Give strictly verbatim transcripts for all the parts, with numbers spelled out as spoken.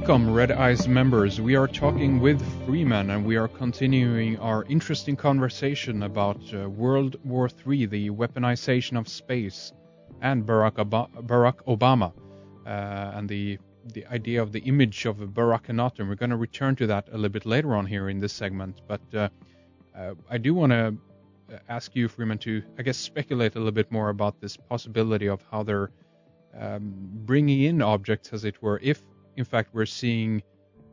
Welcome, Red Eyes members. We are talking with Freeman, and we are continuing our interesting conversation about uh, World War Three, the weaponization of space, and Barack, Ob- Barack Obama, uh, and the the idea of the image of Barack Anatom. We're going to return to that a little bit later on here in this segment, but uh, uh, I do want to ask you, Freeman, to, I guess, speculate a little bit more about this possibility of how they're um, bringing in objects, as it were, if in fact we're seeing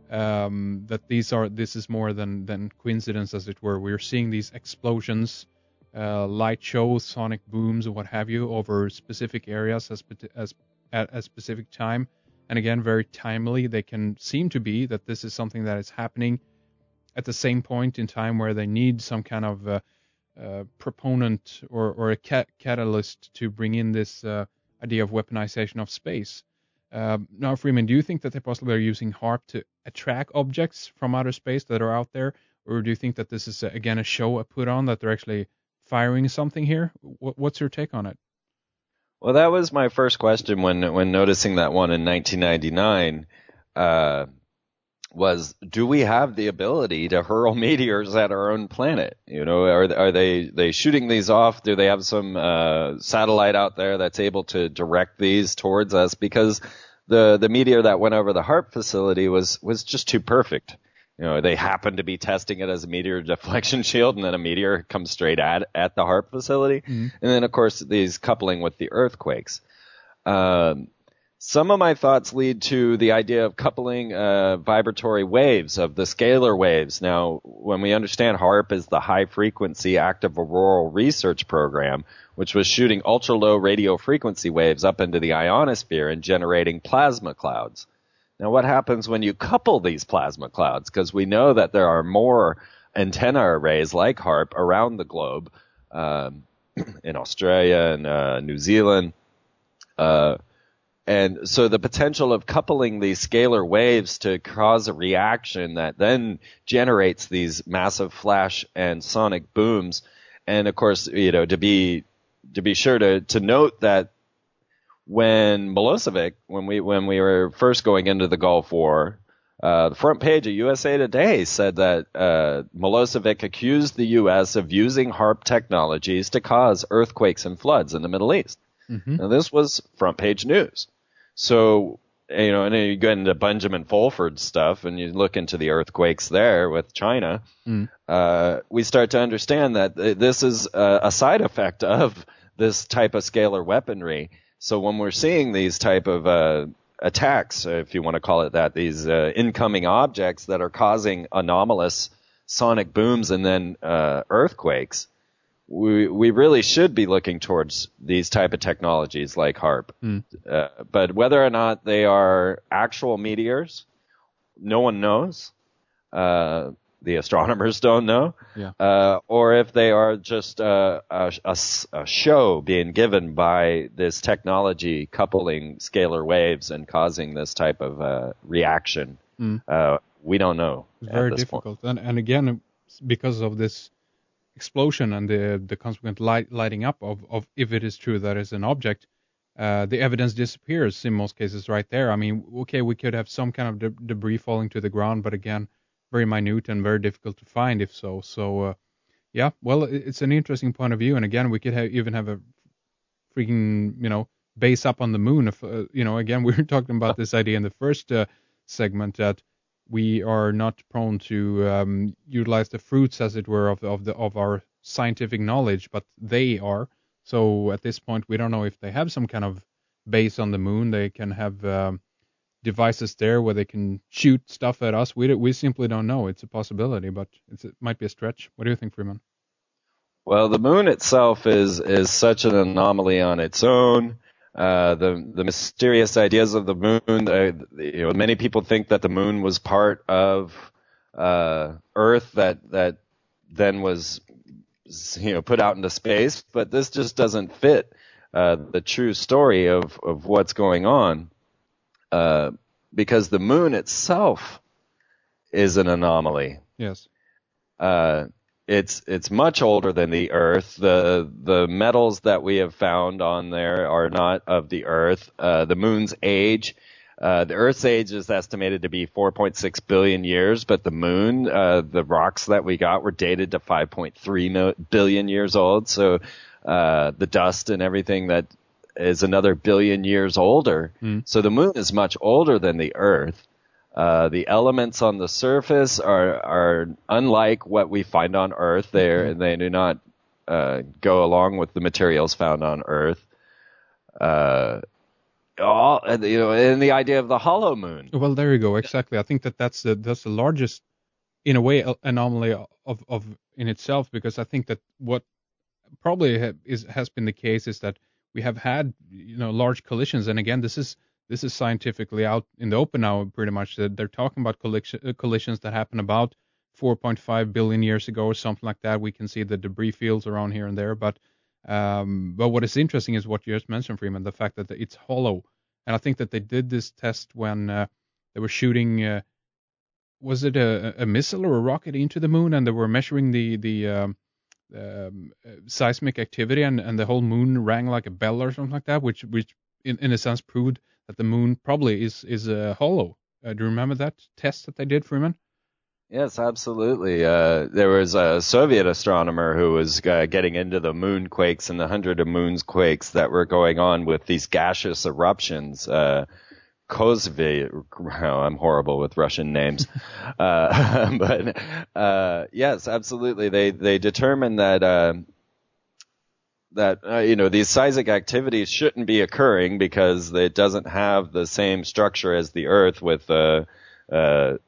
um, that these are this is more than than coincidence, as it were. We're seeing these explosions, uh, light shows, sonic booms, or what have you, over specific areas as as at a specific time, and again, very timely. They can seem to be that this is something that is happening at the same point in time where they need some kind of uh, uh, proponent or or a cat- catalyst to bring in this uh, idea of weaponization of space. Uh, now, Freeman, do you think that they possibly are using HAARP to attract objects from outer space that are out there, or do you think that this is, uh, again, a show, a put on, that they're actually firing something here? W- what's your take on it? Well, that was my first question when when noticing that one in nineteen ninety-nine, uh, was, do we have the ability to hurl meteors at our own planet? You know, are are they they shooting these off? Do they have some uh, satellite out there that's able to direct these towards us? Because the the meteor that went over the HAARP facility was was just too perfect. You know, they happened to be testing it as a meteor deflection shield, and then a meteor comes straight at at the HAARP facility. Mm-hmm. And then, of course, these coupling with the earthquakes. Um, Some of my thoughts lead to the idea of coupling uh, vibratory waves, of the scalar waves. Now, when we understand HAARP is the high-frequency active auroral research program, which was shooting ultra-low radio frequency waves up into the ionosphere and generating plasma clouds. Now, what happens when you couple these plasma clouds? Because we know that there are more antenna arrays like HAARP around the globe, um, in Australia and uh, New Zealand, uh And so the potential of coupling these scalar waves to cause a reaction that then generates these massive flash and sonic booms. And of course, you know, to be, to be sure to, to note that when Milosevic, when we, when we were first going into the Gulf War, uh, the front page of U S A Today said that, uh, Milosevic accused the U S of using HAARP technologies to cause earthquakes and floods in the Middle East. Mm-hmm. Now, this was front page news. So, you know, and then you go into Benjamin Fulford stuff and you look into the earthquakes there with China, mm. uh, we start to understand that this is a, a side effect of this type of scalar weaponry. So when we're seeing these type of uh, attacks, if you want to call it that, these uh, incoming objects that are causing anomalous sonic booms and then uh, earthquakes, We we really should be looking towards these type of technologies like HAARP. Mm. Uh, but whether or not they are actual meteors, no one knows. Uh, the astronomers don't know. Yeah. Uh, or if they are just uh, a, a, a show being given by this technology coupling scalar waves and causing this type of uh, reaction. Mm. Uh, we don't know. It's very difficult. And, and again, because of this explosion and the the consequent light, lighting up of, of if it is true that it's an object, uh, the evidence disappears in most cases right there. I mean, okay, we could have some kind of de- debris falling to the ground, but again, very minute and very difficult to find if so. So, uh, yeah, well, it's an interesting point of view. And again, we could have, even have a freaking, you know, base up on the moon. If, uh, you know, again, we were talking about this idea in the first uh, segment that we are not prone to um, utilize the fruits, as it were, of, of the of our scientific knowledge, but they are. So at this point, we don't know if they have some kind of base on the moon. They can have um, devices there where they can shoot stuff at us. We we simply don't know. It's a possibility, but it's, it might be a stretch. What do you think, Freeman? Well, the moon itself is is such an anomaly on its own. Uh, the the mysterious ideas of the moon. Uh, you know, many people think that the moon was part of uh, Earth that that then was, you know, put out into space. But this just doesn't fit uh, the true story of of what's going on, uh, because the moon itself is an anomaly. Yes. Uh, It's it's much older than the Earth. The the metals that we have found on there are not of the Earth. Uh, the moon's age Uh, the Earth's age is estimated to be four point six billion years, but the moon, uh, the rocks that we got were dated to five point three billion years old. So uh, the dust and everything that is another billion years older. Mm. So the moon is much older than the Earth. Uh, the elements on the surface are are unlike what we find on Earth. They they do not uh, go along with the materials found on Earth. Uh, all you know, and the idea of the hollow moon. Well, there you go. Exactly. I think that that's the that's the largest, in a way, anomaly of of in itself, because I think that what probably ha- is has been the case is that we have had you know large collisions, and again, this is. This is scientifically out in the open now, pretty much. They're talking about collision, collisions that happened about four point five billion years ago or something like that. We can see the debris fields around here and there. But um, but what is interesting is what you just mentioned, Freeman, the fact that it's hollow. And I think that they did this test when uh, they were shooting, uh, was it a, a missile or a rocket into the moon? And they were measuring the, the um, um, seismic activity, and, and the whole moon rang like a bell or something like that, which, which in, in a sense proved that the moon probably is is uh, hollow. Uh, do you remember that test that they did, Freeman? Yes, absolutely. Uh, there was a Soviet astronomer who was uh, getting into the moon quakes and the hundred of moons quakes that were going on with these gaseous eruptions. Uh, Kozve, oh, I'm horrible with Russian names, uh, but uh, yes, absolutely. They they determined that. Uh, that, uh, you know, these seismic activities shouldn't be occurring because it doesn't have the same structure as the Earth with uh, uh,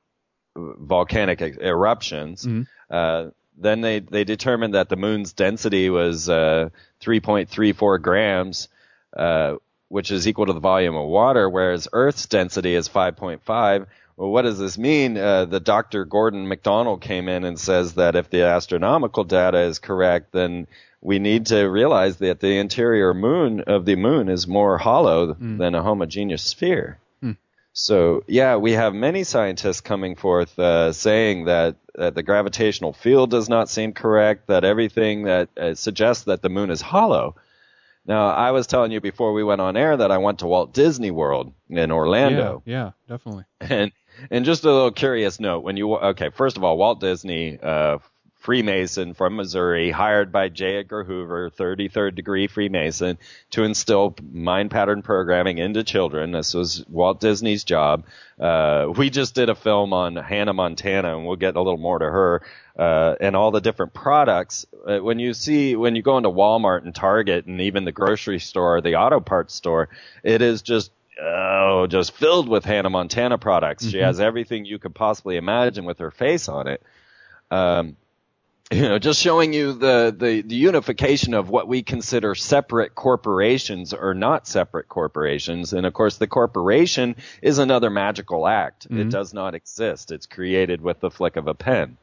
volcanic eruptions. Mm-hmm. Uh, then they, they determined that the moon's density was uh, three point three four grams, uh, which is equal to the volume of water, whereas Earth's density is five point five. Well, what does this mean? Uh, the Doctor Gordon MacDonald came in and says that if the astronomical data is correct, then we need to realize that the interior moon of the moon is more hollow mm. than a homogeneous sphere. Mm. So, yeah, we have many scientists coming forth uh, saying that, that the gravitational field does not seem correct, that everything that uh, suggests that the moon is hollow. Now, I was telling you before we went on air that I went to Walt Disney World in Orlando. Yeah, yeah, definitely. And and just a little curious note, when you okay, first of all, Walt Disney, uh, Freemason from Missouri, hired by J. Edgar Hoover, thirty-third degree Freemason, to instill mind pattern programming into children. This was Walt Disney's job. Uh, we just did a film on Hannah Montana, and we'll get a little more to her. Uh, and all the different products. Uh, when you see, when you go into Walmart and Target and even the grocery store, the auto parts store, it is just, oh, just filled with Hannah Montana products. Mm-hmm. She has everything you could possibly imagine with her face on it. Um, you know, just showing you the, the, the unification of what we consider separate corporations or not separate corporations. And of course, the corporation is another magical act. Mm-hmm. It does not exist. It's created with the flick of a pen.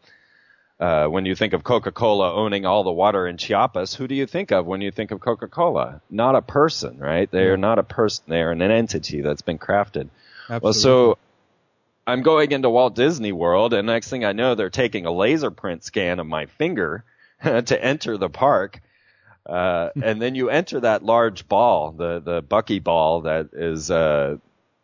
Uh, when you think of Coca-Cola owning all the water in Chiapas, who do you think of when you think of Coca-Cola? Not a person, right? They are not a person. They are an entity that's been crafted. Absolutely. Well, so I'm going into Walt Disney World, and next thing I know, they're taking a laser print scan of my finger to enter the park. Uh, and then you enter that large ball, the, the Bucky ball that is uh,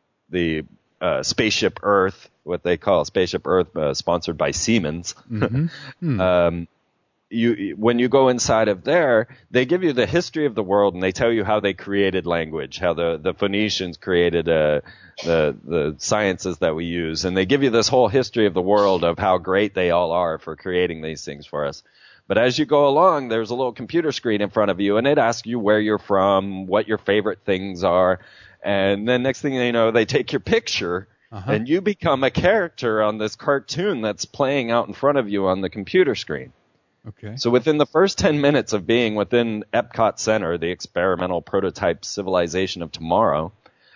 the uh, Spaceship Earth, what they call Spaceship Earth, uh, sponsored by Siemens. Mm-hmm. Hmm. um, you, when you go inside of there, they give you the history of the world, and they tell you how they created language, how the, the Phoenicians created uh, the the sciences that we use, and they give you this whole history of the world of how great they all are for creating these things for us. But as you go along, there's a little computer screen in front of you, and it asks you where you're from, what your favorite things are, and then next thing you know, they take your picture. Uh-huh. And you become a character on this cartoon that's playing out in front of you on the computer screen. Okay. So within the first ten minutes of being within Epcot Center, the experimental prototype civilization of tomorrow,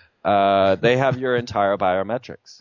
uh, they have your entire biometrics.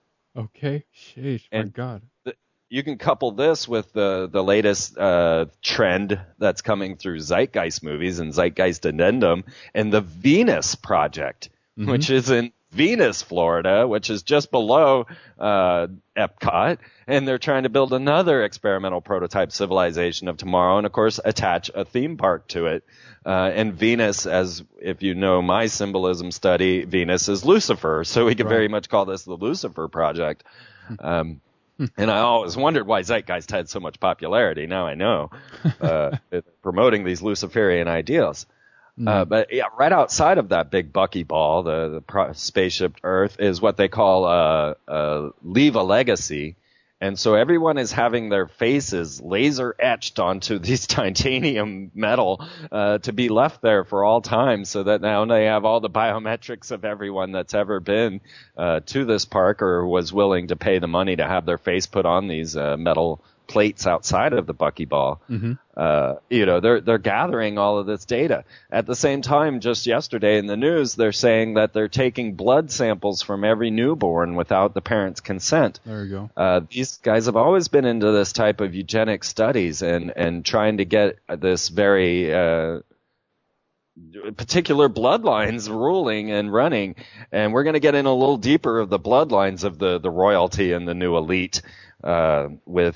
Okay. Sheesh, my God. The, you can couple this with the, the latest uh, trend that's coming through Zeitgeist movies and Zeitgeist Addendum and the Venus Project, mm-hmm. which is in Venus, Florida, which is just below uh, Epcot, and they're trying to build another experimental prototype civilization of tomorrow, and of course attach a theme park to it. Uh, and Venus, as if you know my symbolism study, Venus is Lucifer, so we could Right. very much call this the Lucifer Project. Um, and I always wondered why Zeitgeist had so much popularity. Now I know, uh, promoting these Luciferian ideals. Uh, but yeah, right outside of that big buckyball, the, the pro- spaceship Earth, is what they call uh, uh, leave a legacy. And so everyone is having their faces laser etched onto these titanium metal uh, to be left there for all time, so that now they have all the biometrics of everyone that's ever been uh, to this park or was willing to pay the money to have their face put on these uh, metal plates outside of the buckyball. Mm-hmm. Uh, you know, they're they're gathering all of this data. At the same time, just yesterday in the news, they're saying that they're taking blood samples from every newborn without the parents' consent. There you go. Uh, these guys have always been into this type of eugenic studies and, and trying to get this very uh, particular bloodlines ruling and running. And we're going to get in a little deeper of the bloodlines of the, the royalty and the new elite. Uh, with,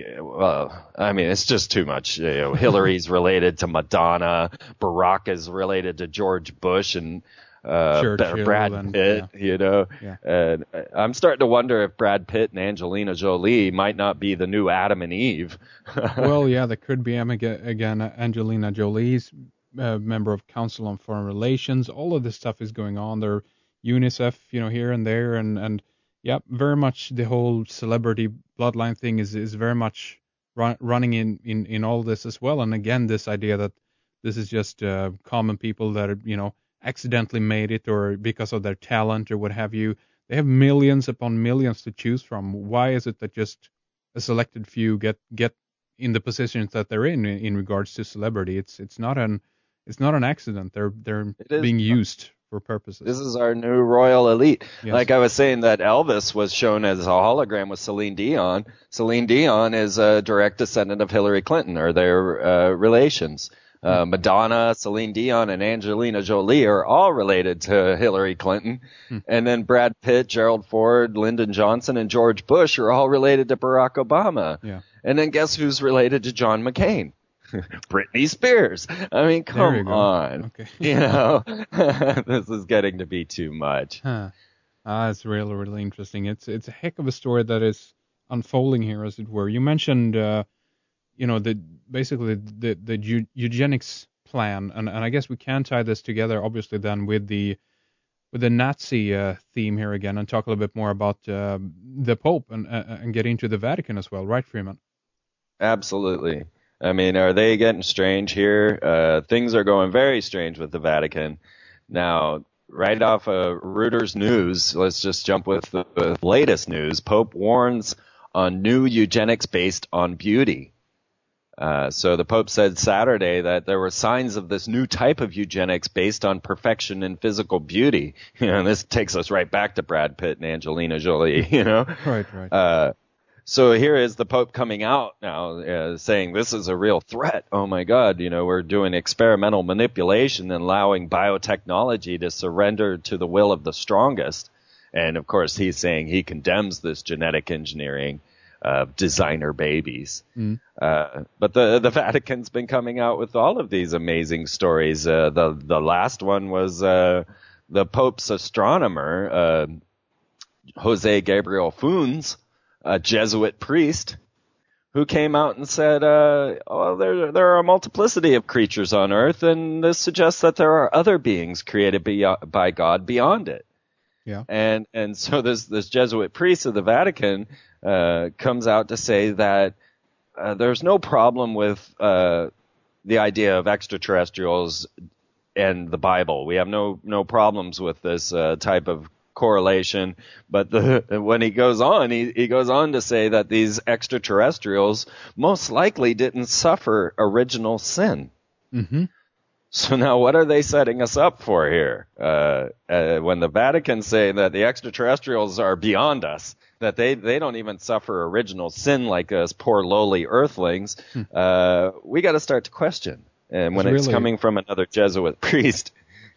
well, I mean, it's just too much. You know, Hillary's related to Madonna, Barack is related to George Bush, and uh, Churchill Brad and- Pitt. yeah. You know, Yeah. and I'm starting to wonder if Brad Pitt and Angelina Jolie might not be the new Adam and Eve. Well, yeah, there could be, um, aga- again, uh, Angelina Jolie's uh, member of Council on Foreign Relations. All of this stuff is going on. There, UNICEF, you know, here and there, and and yeah, very much the whole celebrity bloodline thing is is very much run, running in, in in all this as well. And again, this idea that this is just uh, common people that are, you know, accidentally made it or because of their talent or what have you. They have millions upon millions to choose from. Why is it that just a selected few get get in the positions that they're in in, in regards to celebrity? It's it's not an it's not an accident. They're they're It is. being used for purposes. This is our new royal elite. Yes. Like I was saying, that Elvis was shown as a hologram with Celine Dion. Celine Dion is a direct descendant of Hillary Clinton, or their uh, relations. Uh, Madonna, Celine Dion, and Angelina Jolie are all related to Hillary Clinton. Hmm. And then Brad Pitt, Gerald Ford, Lyndon Johnson, and George Bush are all related to Barack Obama. Yeah. And then guess who's related to John McCain? Britney Spears. I mean, There come you go. on. Okay. You know, this is getting to be too much. Huh. Ah, it's really, really interesting. It's it's a heck of a story that is unfolding here, as it were. You mentioned, uh, you know, the basically the the eu- eugenics plan, and, and I guess we can tie this together, obviously, then with the with the Nazi uh, theme here again, and talk a little bit more about uh, the Pope and uh, and get into the Vatican as well, right, Freeman? Absolutely. I mean, are they getting strange here? Uh, things are going very strange with the Vatican. Now, right off of Reuters News, let's just jump with the, the latest news. Pope warns on new eugenics based on beauty. Uh, so the Pope said Saturday that there were signs of this new type of eugenics based on perfection and physical beauty. You know, and this takes us right back to Brad Pitt and Angelina Jolie, you know? Right, right. Uh, So here is the Pope coming out now uh, saying this is a real threat. Oh, my God, you know, we're doing experimental manipulation and allowing biotechnology to surrender to the will of the strongest. And, of course, he's saying he condemns this genetic engineering of designer babies. Mm. Uh, but the the Vatican's been coming out with all of these amazing stories. Uh, the, the last one was uh, the Pope's astronomer, uh, Jose Gabriel Funes, a Jesuit priest, who came out and said, uh, oh, there, there are a multiplicity of creatures on Earth, and this suggests that there are other beings created by, by God beyond it. Yeah. And and so this, this Jesuit priest of the Vatican uh, comes out to say that uh, there's no problem with uh, the idea of extraterrestrials and the Bible. We have no, no problems with this uh, type of correlation, but the, when he goes on, he, he goes on to say that these extraterrestrials most likely didn't suffer original sin. Mm-hmm. So now what are they setting us up for here? Uh, uh, when the Vatican say that the extraterrestrials are beyond us, that they, they don't even suffer original sin like us poor lowly earthlings, uh, we got to start to question. And when It's it's really- coming from another Jesuit priest,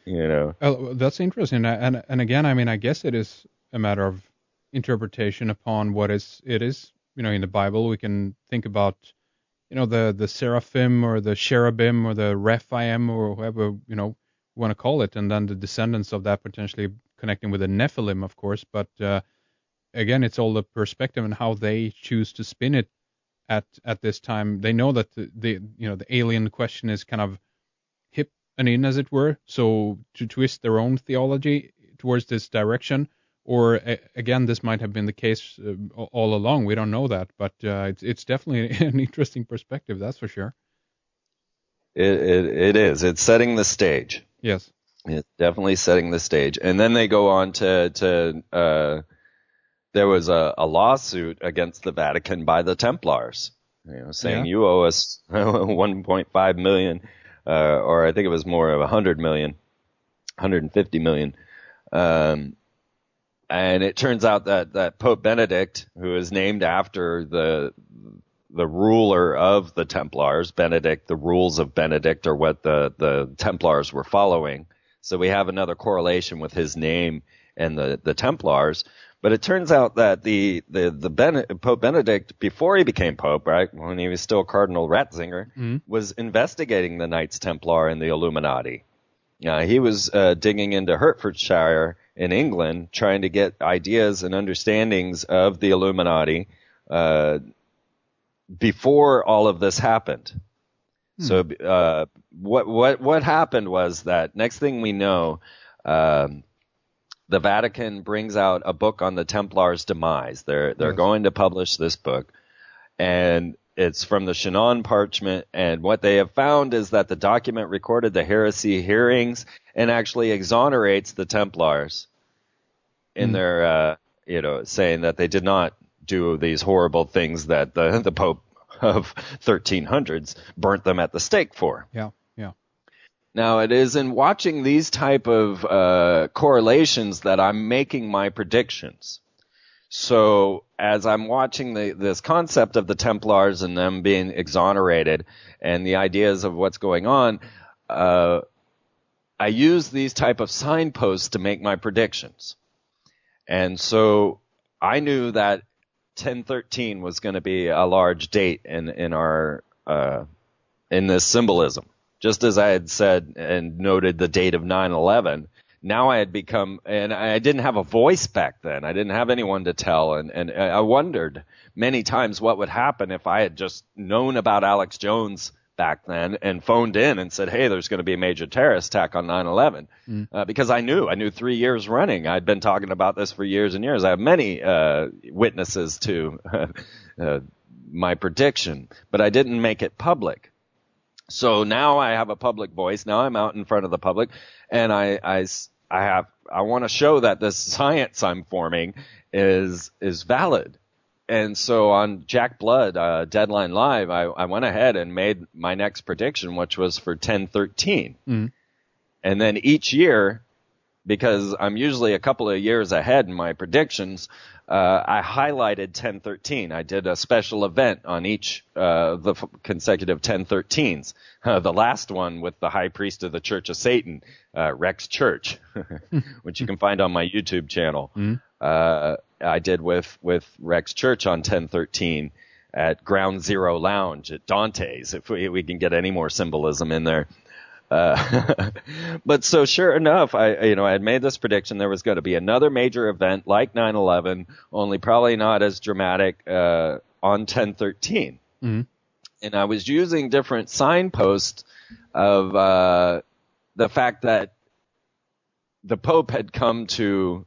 You know. Oh, that's interesting. And and again, I mean, I guess it is a matter of interpretation upon what is it is. You know, in the Bible, we can think about, you know, the the seraphim or the cherubim or the Rephaim or whoever, you know, you want to call it, and then the descendants of that potentially connecting with the Nephilim, of course. But uh, again, it's all the perspective and how they choose to spin it at at this time. They know that the, the you know the alien question is kind of hip and in, as it were. So to twist their own theology towards this direction, or uh, again, this might have been the case uh, all along. We don't know that, but uh, it's it's definitely an interesting perspective, that's for sure. It, it it is. It's setting the stage. Yes, it's definitely setting the stage. And then they go on to to. Uh, There was a, a lawsuit against the Vatican by the Templars, you know, saying Yeah. you owe us one point five million, uh, or I think it was more of one hundred million, one hundred fifty million. Um, and it turns out that, that Pope Benedict, who is named after the the ruler of the Templars, Benedict, the rules of Benedict are what the, the Templars were following. So we have another correlation with his name and the, the Templars. But it turns out that the the the ben- Pope Benedict, before he became Pope, right, when he was still Cardinal Ratzinger, mm-hmm. was investigating the Knights Templar and the Illuminati. Uh, he was uh, digging into Hertfordshire in England, trying to get ideas and understandings of the Illuminati uh, before all of this happened. Hmm. So uh, what what what happened was that next thing we know. Um, The Vatican brings out a book on the Templars' demise. They're they're yes. going to publish this book, and it's from the Chinon parchment. And what they have found is that the document recorded the heresy hearings and actually exonerates the Templars in mm. their, uh, you know, saying that they did not do these horrible things that the the Pope of thirteen hundreds burnt them at the stake for. Yeah. Now, it is in watching these type of uh, correlations that I'm making my predictions. So as I'm watching the, this concept of the Templars and them being exonerated and the ideas of what's going on, uh, I use these type of signposts to make my predictions. And so I knew that ten thirteen was going to be a large date in, in our uh, in this symbolism. Just as I had said and noted the date of nine eleven, now I had become, and I didn't have a voice back then. I didn't have anyone to tell, and, and I wondered many times what would happen if I had just known about Alex Jones back then and phoned in and said, hey, there's going to be a major terrorist attack on nine eleven. Mm. Uh, because I knew, I knew three years running. I'd been talking about this for years and years. I have many uh, witnesses to uh, my prediction, but I didn't make it public. So now I have a public voice. Now I'm out in front of the public, and I, I, I have, I want to show that this science I'm forming is, is valid. And so on Jack Blood, uh, Deadline Live, I, I went ahead and made my next prediction, which was for ten thirteen. Mm. And then each year, because I'm usually a couple of years ahead in my predictions, Uh, I highlighted ten thirteen. I did a special event on each uh, the f- consecutive ten thirteens. Uh, the last one with the high priest of the Church of Satan, uh, Rex Church, which you can find on my YouTube channel. Mm. Uh, I did with, with Rex Church on ten thirteen at Ground Zero Lounge at Dante's, if we, we can get any more symbolism in there. Uh, but so sure enough, I, you know, I had made this prediction there was going to be another major event like nine eleven, only probably not as dramatic, uh, on ten thirteen. Mm-hmm. And I was using different signposts of, uh, the fact that the Pope had come to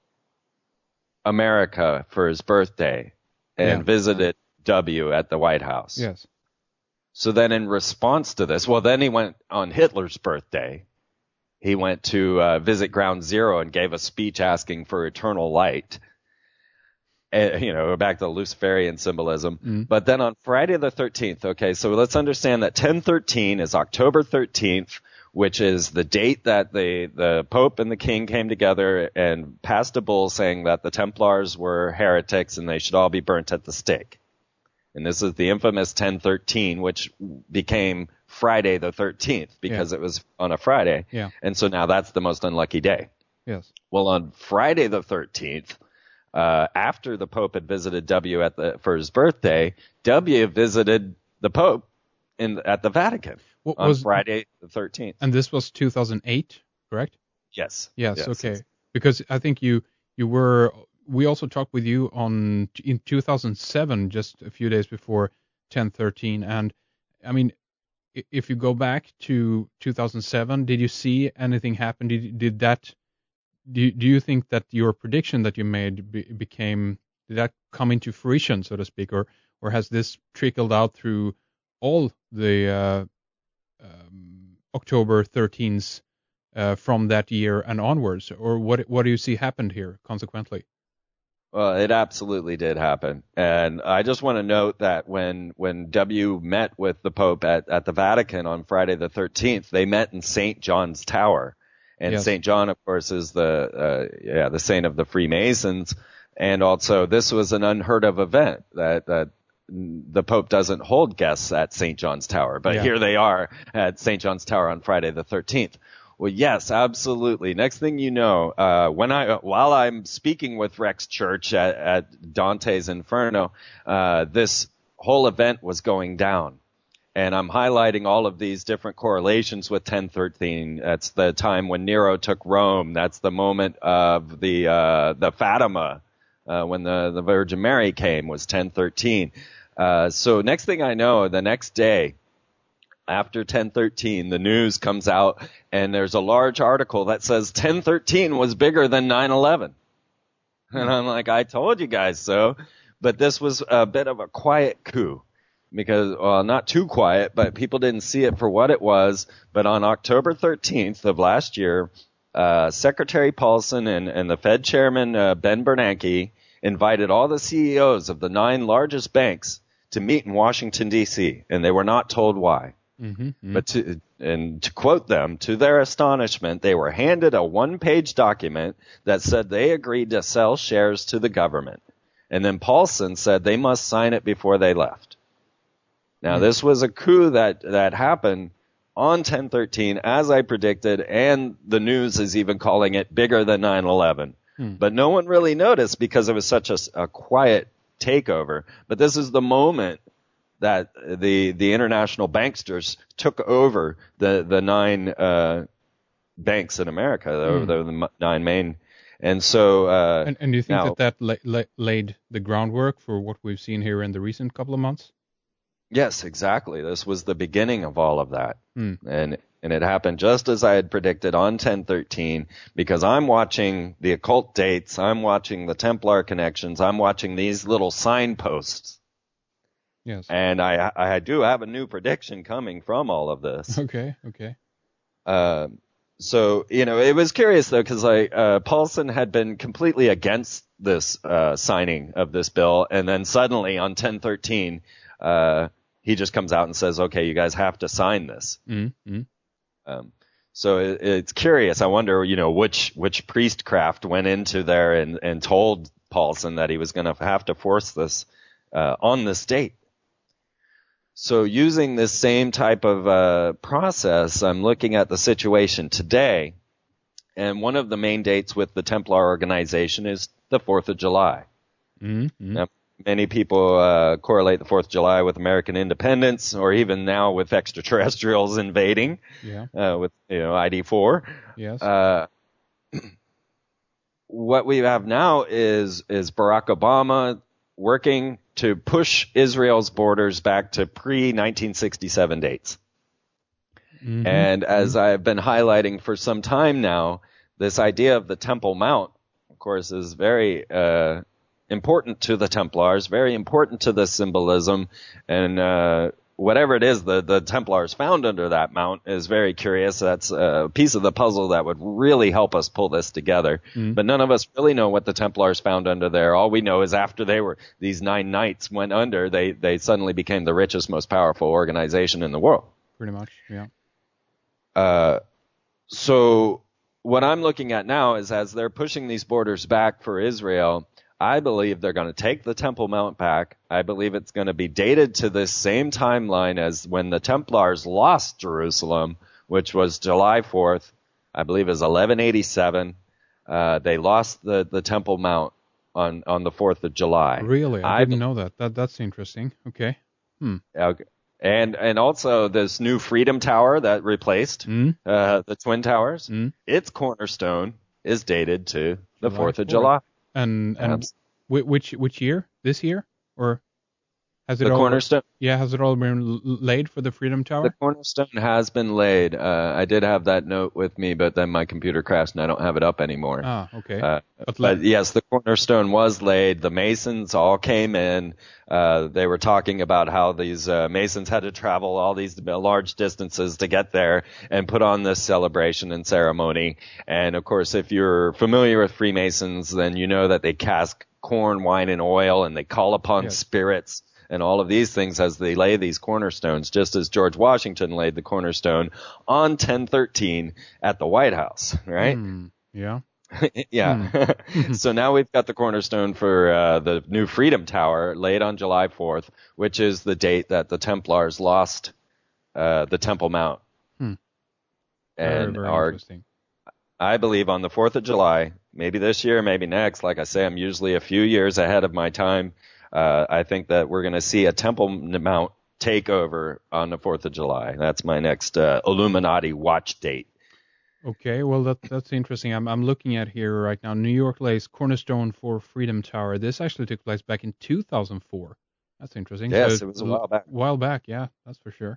America for his birthday and yeah. visited W at the White House. Yes. So then in response to this, well, then he went on Hitler's birthday. He went to uh, visit Ground Zero and gave a speech asking for eternal light, uh, you know, back to Luciferian symbolism. Mm. But then on Friday the thirteenth, okay, so let's understand that ten thirteen is October thirteenth, which is the date that the, the Pope and the King came together and passed a bull saying that the Templars were heretics and they should all be burnt at the stake. And this is the infamous ten thirteen, which became Friday the thirteenth because yeah. it was on a Friday. Yeah. And so now that's the most unlucky day. Yes. Well, on Friday the thirteenth, uh, after the Pope had visited W at the, for his birthday, W visited the Pope in at the Vatican what on was, Friday the thirteenth. And this was two thousand eight, correct? Yes. Yes, yes okay. yes. Because I think you you were we also talked with you on in two thousand seven, just a few days before ten thirteen, and I mean, if you go back to two thousand seven, did you see anything happen? Did did that do you, do you think that your prediction that you made be, became did that come into fruition, so to speak, or or has this trickled out through all the uh, um, October thirteenth uh, from that year and onwards, or what what do you see happened here consequently? Well, it absolutely did happen. And I just want to note that when when W met with the Pope at, at the Vatican on Friday the thirteenth, they met in Saint John's Tower. And yes. Saint John, of course, is the uh, yeah the saint of the Freemasons. And also, this was an unheard of event that, that the Pope doesn't hold guests at Saint John's Tower. But yeah. here they are at Saint John's Tower on Friday the thirteenth. Well, yes, absolutely. Next thing you know, uh, when I while I'm speaking with Rex Church at, at Dante's Inferno, uh, this whole event was going down, and I'm highlighting all of these different correlations with ten thirteen. That's the time when Nero took Rome. That's the moment of the uh, the Fatima uh, when the the Virgin Mary came was ten thirteen. Uh, so next thing I know, the next day, after ten thirteen, the news comes out, and there's a large article that says ten thirteen was bigger than nine eleven. And I'm like, I told you guys so. But this was a bit of a quiet coup. Because, well, not too quiet, but people didn't see it for what it was. But on October thirteenth of last year, uh, Secretary Paulson and, and the Fed Chairman uh, Ben Bernanke invited all the C E Os of the nine largest banks to meet in Washington, D C, and they were not told why. Mm-hmm, mm-hmm. But to, and to quote them, to their astonishment, they were handed a one-page document that said they agreed to sell shares to the government. And then Paulson said they must sign it before they left. Now, mm-hmm. this was a coup that, that happened on ten thirteen, as I predicted, and the news is even calling it bigger than nine eleven. Mm. But no one really noticed because it was such a, a quiet takeover. But this is the moment that the the international banksters took over the the nine uh, banks in America, mm. the, the nine main, and so. Uh, and, and do you think now, that that la- la- laid the groundwork for what we've seen here in the recent couple of months? Yes, exactly. This was the beginning of all of that, mm. and and it happened just as I had predicted on ten thirteen. Because I'm watching the occult dates, I'm watching the Templar connections, I'm watching these little signposts. Yes. And I I do have a new prediction coming from all of this. Okay, okay. Uh, so, you know, it was curious, though, because like, uh, Paulson had been completely against this uh, signing of this bill. And then suddenly on ten thirteen, uh, he just comes out and says, okay, you guys have to sign this. Mm-hmm. Um, so it, it's curious. I wonder, you know, which which priestcraft went into there and, and told Paulson that he was going to have to force this uh, on the state. So using this same type of uh, process, I'm looking at the situation today, and one of the main dates with the Templar organization is the fourth of July. Mm-hmm. Now, many people uh, correlate the fourth of July with American independence, or even now with extraterrestrials invading, yeah. uh, with you know I D four. Yes. Uh, what we have now is is Barack Obama working to push Israel's borders back to pre nineteen sixty-seven dates. Mm-hmm. And as I've been highlighting for some time now, this idea of the Temple Mount, of course, is very uh, important to the Templars, very important to the symbolism, and uh, whatever it is the, the Templars found under that mount is very curious. That's a piece of the puzzle that would really help us pull this together. Mm. But none of us really know what the Templars found under there. All we know is after they were these nine knights went under, they, they suddenly became the richest, most powerful organization in the world. Pretty much, yeah. Uh, so what I'm looking at now is as they're pushing these borders back for Israel, I believe they're going to take the Temple Mount back. I believe it's going to be dated to this same timeline as when the Templars lost Jerusalem, which was July fourth, I believe it was eleven eighty-seven. Uh, they lost the, the Temple Mount on, on the fourth of July. Really? I, I didn't know that. That That's interesting. Okay. Hmm. Okay. And and also this new Freedom Tower that replaced mm. uh, the Twin Towers, mm. its cornerstone is dated to the July fourth of July. And and Abs- which which year? This year? Or has it the all, cornerstone? Yeah, has it all been laid for the Freedom Tower? The cornerstone has been laid. Uh, I did have that note with me, but then my computer crashed and I don't have it up anymore. Ah, okay. Uh, but, but yes, the cornerstone was laid. The masons all came in. Uh, they were talking about how these uh, masons had to travel all these large distances to get there and put on this celebration and ceremony. And of course, if you're familiar with Freemasons, then you know that they cask corn, wine, and oil, and they call upon yes. spirits and all of these things as they lay these cornerstones, just as George Washington laid the cornerstone on ten thirteen at the White House, right? Mm, yeah. yeah. Mm. So now we've got the cornerstone for uh, the new Freedom Tower laid on July fourth, which is the date that the Templars lost uh, the Temple Mount. Hmm. And very, very are, interesting. I believe on the fourth of July, maybe this year, maybe next, like I say, I'm usually a few years ahead of my time. Uh, I think that we're going to see a Temple Mount takeover on the fourth of July. That's my next uh, Illuminati watch date. Okay, well, that, that's interesting. I'm I'm looking at here right now. New York lays cornerstone for Freedom Tower. This actually took place back in two thousand four. That's interesting. Yes, so it was a while back. A while back, yeah, that's for sure.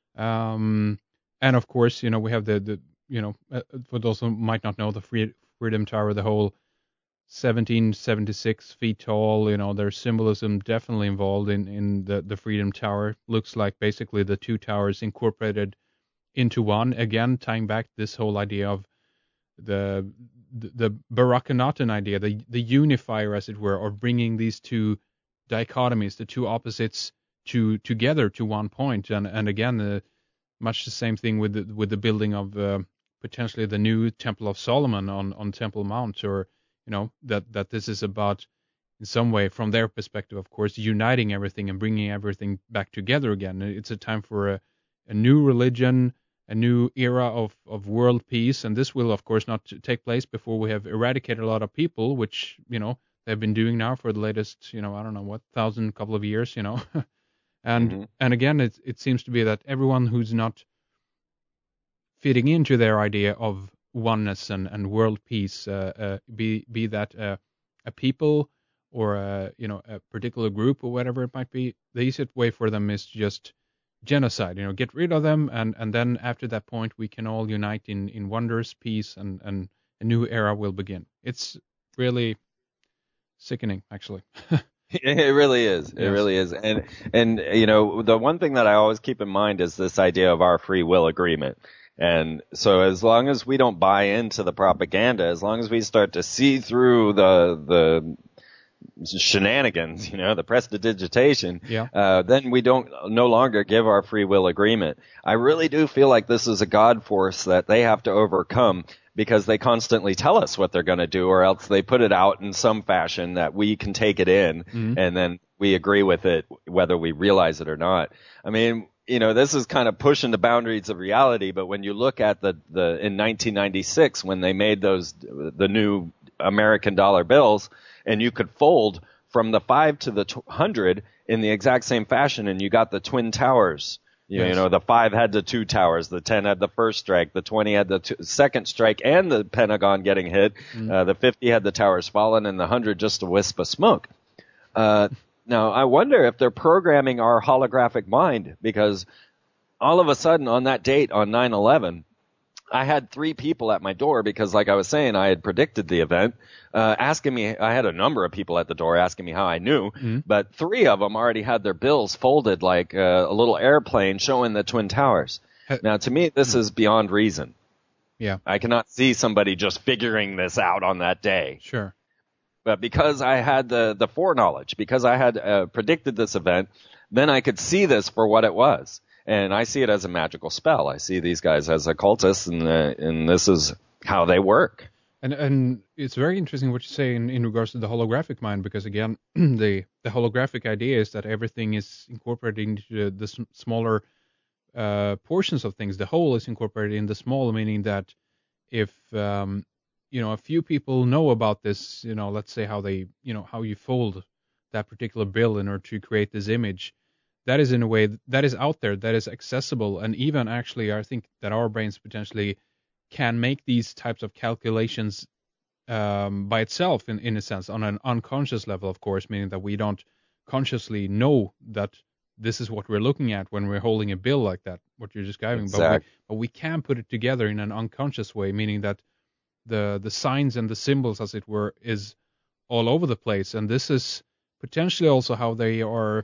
Um, and of course, you know, we have the, the you know, uh, for those who might not know, the Free, Freedom Tower, the whole seventeen seventy-six feet tall, you know, there's symbolism definitely involved in, in the, the Freedom Tower. Looks like basically the two towers incorporated into one, again, tying back this whole idea of the the, the Barak Akhenaten idea, the, the unifier, as it were, of bringing these two dichotomies, the two opposites, to together to one point. And, and again, uh, much the same thing with the, with the building of uh, potentially the new Temple of Solomon on, on Temple Mount, or you know, that, that this is about, in some way, from their perspective, of course, uniting everything and bringing everything back together again. It's a time for a, a new religion, a new era of, of world peace, and this will, of course, not take place before we have eradicated a lot of people, which, you know, they've been doing now for the latest, you know, I don't know what, thousand, couple of years, you know. and mm-hmm. and again, it, it seems to be that everyone who's not fitting into their idea of oneness and, and world peace, uh, uh, be be that uh, a people or a, you know, a particular group or whatever it might be, the easiest way for them is just genocide. You know, get rid of them, and, and then after that point we can all unite in, in wondrous peace, and, and a new era will begin. It's really sickening, actually. It really is. It yes. really is. And and you know, the one thing that I always keep in mind is this idea of our free will agreement. And so as long as we don't buy into the propaganda, as long as we start to see through the the shenanigans, you know, the prestidigitation, yeah. uh, then we don't no longer give our free will agreement. I really do feel like this is a God force that they have to overcome, because they constantly tell us what they're going to do, or else they put it out in some fashion that we can take it in, mm-hmm. and then we agree with it whether we realize it or not. I mean, you know, this is kind of pushing the boundaries of reality, but when you look at the, the in nineteen ninety-six, when they made those, the new American dollar bills, and you could fold from the five to the hundred in the exact same fashion, and you got the Twin Towers. You, yes. you know, the five had the two towers, the ten had the first strike, the twenty had the two, second strike and the Pentagon getting hit, mm-hmm. uh, the fifty had the towers fallen, and the one hundred just a wisp of smoke. Uh, now, I wonder if they're programming our holographic mind, because all of a sudden on that date, on nine eleven, I had three people at my door because, like I was saying, I had predicted the event, uh, asking me, I had a number of people at the door asking me how I knew, mm-hmm. but three of them already had their bills folded like uh, a little airplane showing the Twin Towers. Now, to me, this is beyond reason. Yeah. I cannot see somebody just figuring this out on that day. Sure. But because I had the, the foreknowledge, because I had uh, predicted this event, then I could see this for what it was. And I see it as a magical spell. I see these guys as occultists, and uh, and this is how they work. And and it's very interesting what you say in, in regards to the holographic mind, because again, the the holographic idea is that everything is incorporated into the, the s- smaller uh, portions of things. The whole is incorporated in the small, meaning that if um, you know a few people know about this, you know, let's say how they, you know, how you fold that particular bill in order to create this image, that is in a way that is out there, that is accessible, and even actually, I think that our brains potentially can make these types of calculations um, by itself, in, in a sense, on an unconscious level, of course, meaning that we don't consciously know that this is what we're looking at when we're holding a bill like that, what you're describing, but we Exactly. but we can put it together in an unconscious way, meaning that the the signs and the symbols, as it were, is all over the place, and this is potentially also how they are,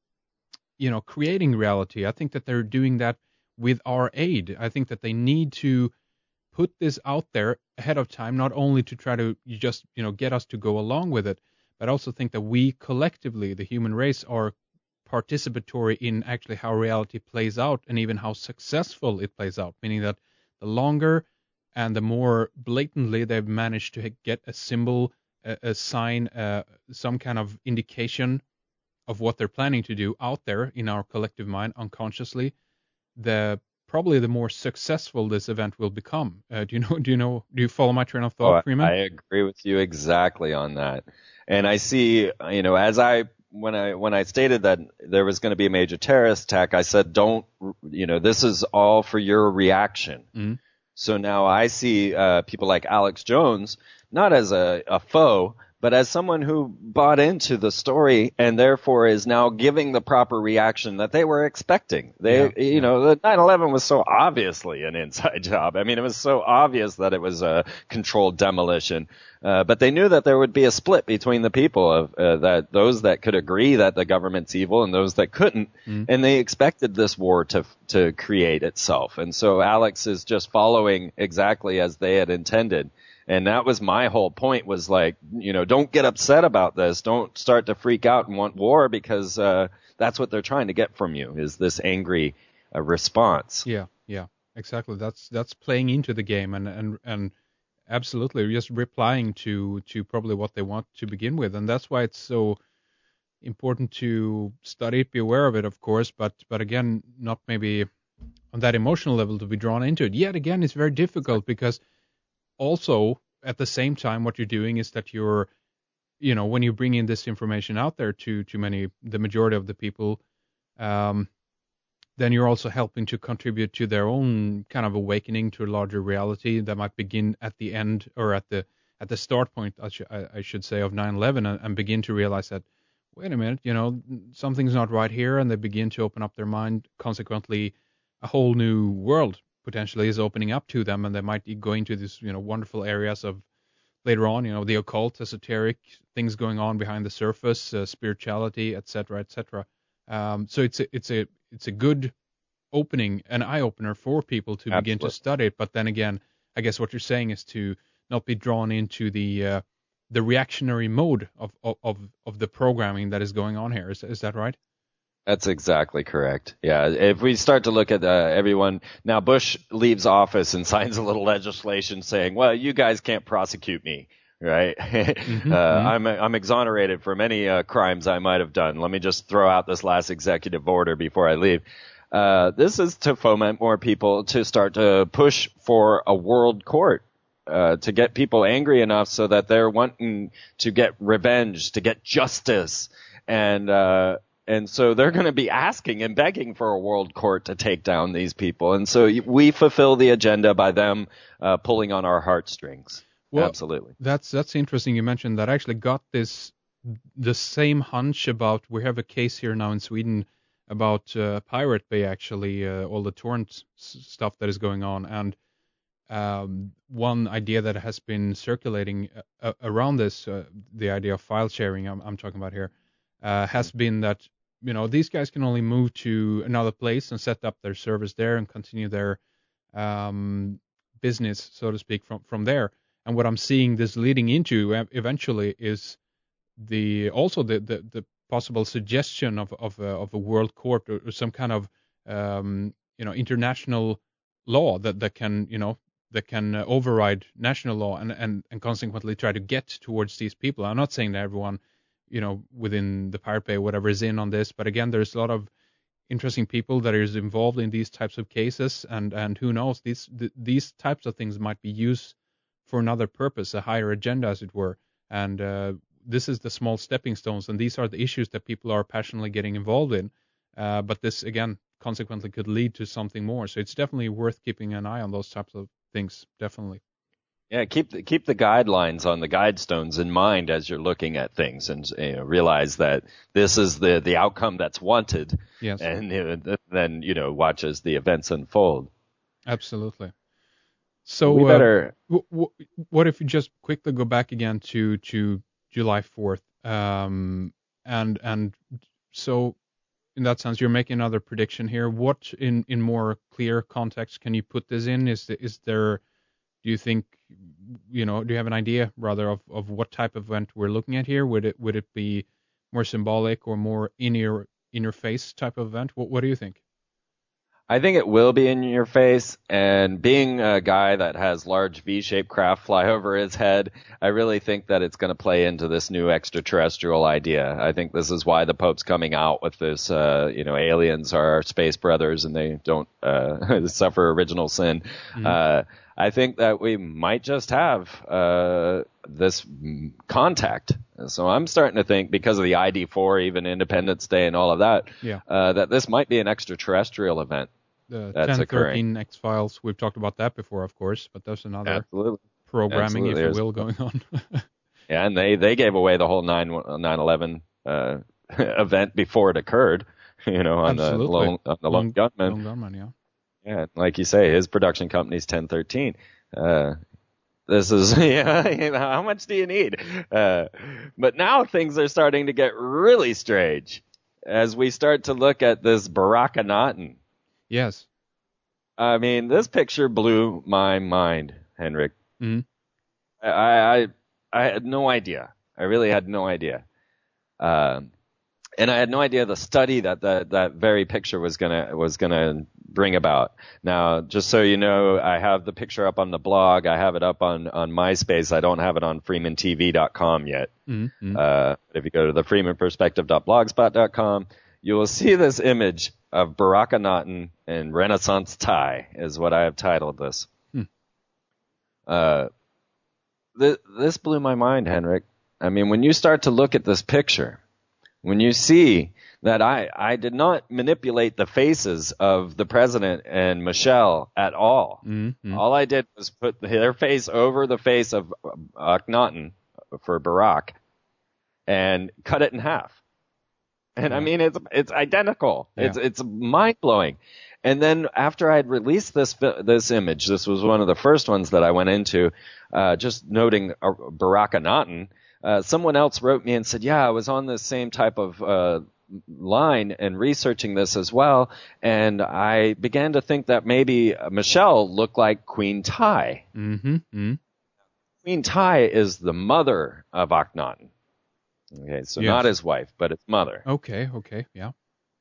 you know, creating reality. I think that they're doing that with our aid. I think that they need to put this out there ahead of time, not only to try to just, you know, get us to go along with it, but I also think that we collectively, the human race, are participatory in actually how reality plays out and even how successful it plays out, meaning that the longer and the more blatantly they've managed to get a symbol, a, a sign, uh, some kind of indication of what they're planning to do out there in our collective mind unconsciously, the probably the more successful this event will become. Uh, do you know? Do you know? Do you follow my train of Oh, thought, I I Freeman? agree with you exactly on that. And I see, you know, as I when I when I stated that there was going to be a major terrorist attack, I said, don't, you know, this is all for your reaction. Mm. So now I see uh, people like Alex Jones not as a, a foe, but as someone who bought into the story and therefore is now giving the proper reaction that they were expecting. They, Yeah, you yeah, know, the nine eleven was so obviously an inside job. I mean, it was so obvious that it was a controlled demolition. Uh, but they knew that there would be a split between the people of uh, that those that could agree that the government's evil and those that couldn't, mm. and they expected this war to to create itself. And so Alex is just following exactly as they had intended. And that was my whole point, was like, you know, don't get upset about this. Don't start to freak out and want war, because uh, that's what they're trying to get from you, is this angry uh, response. Yeah, yeah, exactly. That's that's playing into the game, and and and absolutely just replying to to probably what they want to begin with, and that's why it's so important to study it, be aware of it, of course, but but again, not maybe on that emotional level to be drawn into it. Yet again, it's very difficult because also at the same time, what you're doing is that you're, you know, when you bring in this information out there to to many, the majority of the people, um, then you're also helping to contribute to their own kind of awakening to a larger reality that might begin at the end, or at the at the start point, I, sh- I, I should say, of nine eleven, and, and begin to realize that, wait a minute, you know, something's not right here, and they begin to open up their mind. Consequently, a whole new world potentially is opening up to them, and they might be going to these, you know, wonderful areas of later on, you know, the occult, esoteric things going on behind the surface, uh, spirituality, et cetera, et cetera. Um, so it's a, it's a it's a good opening, an eye opener for people to begin to Absolutely. study it. But then again, I guess what you're saying is to not be drawn into the uh, the reactionary mode of, of of the programming that is going on here. Is is that right? That's exactly correct. Yeah, if we start to look at uh, everyone now, Bush leaves office and signs a little legislation saying, "Well, you guys can't prosecute me, right? Mm-hmm, uh, mm-hmm. I'm I'm exonerated from any uh, crimes I might have done. Let me just throw out this last executive order before I leave." Uh, this is to foment more people to start to push for a world court. Uh, to get people angry enough so that they're wanting to get revenge, to get justice, and uh, and so they're going to be asking and begging for a world court to take down these people. And so we fulfill the agenda by them uh, pulling on our heartstrings. Well, Absolutely. that's that's interesting. You mentioned that. I actually got this the same hunch about. We have a case here now in Sweden about uh, Pirate Bay, actually, uh, all the torrent s- stuff that is going on, and um, one idea that has been circulating uh, around this, uh, the idea of file sharing I'm, I'm talking about here, uh, has been that, you know, these guys can only move to another place and set up their servers there and continue their um, business, so to speak, from, from there. And what I'm seeing this leading into uh, eventually is the also the, the, the possible suggestion of of a, of a world court, or, or some kind of um, you know, international law that, that can, you know, that can uh, override national law and, and, and consequently try to get towards these people. I'm not saying that everyone, you know, within the Pirate Bay or whatever is in on this, but again, there's a lot of interesting people that is involved in these types of cases, and, and who knows, these th- these types of things might be used for another purpose, a higher agenda, as it were. And uh, this is the small stepping stones, and these are the issues that people are passionately getting involved in. Uh, but this, again, consequently could lead to something more. So it's definitely worth keeping an eye on those types of things, definitely. Yeah, keep the, keep the guidelines on the guidestones in mind as you're looking at things, and you know, realize that this is the, the outcome that's wanted. Yes. And you know, then, you know, watch as the events unfold. Absolutely. So we better. Uh, w- w- what if you just quickly go back again to to July fourth, um, and and so in that sense, you're making another prediction here. What in, in more clear context can you put this in? Is the, is there, do you think, you know, do you have an idea rather of, of what type of event we're looking at here? Would it would it be more symbolic or more in your in your face type of event? What what do you think? I think it will be in your face, and being a guy that has large V-shaped craft fly over his head, I really think that it's going to play into this new extraterrestrial idea. I think this is why the Pope's coming out with this, uh, you know, aliens are our space brothers and they don't uh, suffer original sin. Mm-hmm. Uh, I think that we might just have uh, this contact. So I'm starting to think, because of the I D four, even Independence Day and all of that, yeah. uh, that this might be an extraterrestrial event. The that's ten thirteen X-Files, we've talked about that before, of course, but that's another Absolutely. programming, Absolutely. if you will, going on. Yeah, and they, they gave away the whole nine eleven uh, event before it occurred, you know, on Absolutely. the lone, on the lone gunman. Lone gunman, yeah. Yeah, like you say, his production company's ten thirteen. Uh, this is, yeah, you know, how much do you need? Uh, but now things are starting to get really strange as we start to look at this Barack Akhenaten. Yes. I mean, this picture blew my mind, Henrik. Mm-hmm. I, I I had no idea. I really had no idea. Um, and I had no idea the study that that, that very picture was gonna was gonna bring about. Now, just so you know, I have the picture up on the blog. I have it up on, on MySpace. I don't have it on freeman t v dot com yet. Mm-hmm. Uh, if you go to the freeman perspective dot blogspot dot com, you will see this image of Barack Akhenaten in Renaissance tie, is what I have titled this. Hmm. Uh, th- this blew my mind, Henrik. I mean, when you start to look at this picture, when you see that I, I did not manipulate the faces of the president and Michelle at all. Mm-hmm. All I did was put their face over the face of Akhenaten for Barack and cut it in half. And yeah. I mean, it's it's identical. Yeah. It's it's mind blowing. And then after I had released this this image, this was one of the first ones that I went into, uh, just noting uh, Barack Akhenaten. Uh, someone else wrote me and said, "Yeah, I was on this same type of uh, line and researching this as well, and I began to think that maybe Michelle looked like Queen Tai." Mm-hmm. Mm-hmm. Queen Tai is the mother of Akhenaten. Okay, so yes. not his wife, but his mother. Okay, okay, yeah.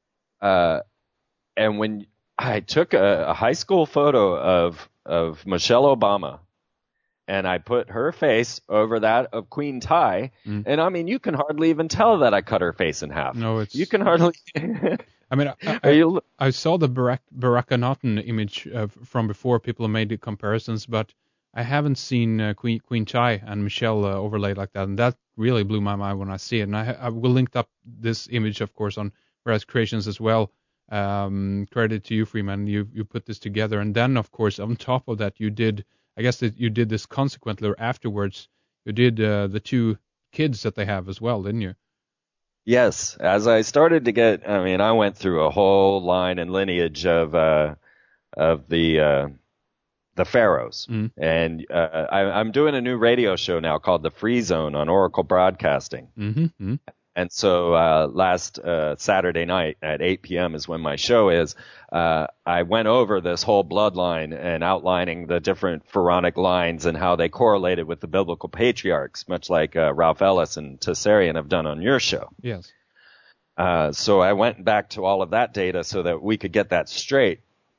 Uh, and when I took a, a high school photo of of Michelle Obama, and I put her face over that of Queen Tai, mm. and I mean, you can hardly even tell that I cut her face in half. No, it's... You can hardly... I mean, I, I, you... I saw the Barack, Barack Akhenaten image uh, from before. People made the comparisons, but I haven't seen uh, Queen Queen Tai and Michelle uh, overlaid like that, and that really blew my mind when I see it. And I, I will link up this image, of course, on Raz Creations as well. Um, credit to you, Freeman. You you put this together, and then, of course, on top of that, you did. I guess that you did this consequently or afterwards. You did uh, the two kids that they have as well, didn't you? Yes. As I started to get, I mean, I went through a whole line and lineage of uh, of the. Uh, The Pharaohs. Mm. And uh, I, I'm doing a new radio show now called The Free Zone on Oracle Broadcasting. Mm-hmm. And so uh, last uh, Saturday night at eight p.m. is when my show is. Uh, I went over this whole bloodline and outlining the different pharaonic lines and how they correlated with the biblical patriarchs, much like uh, Ralph Ellis and Tessarian have done on your show. Yes. Uh, so I went back to all of that data so that we could get that straight.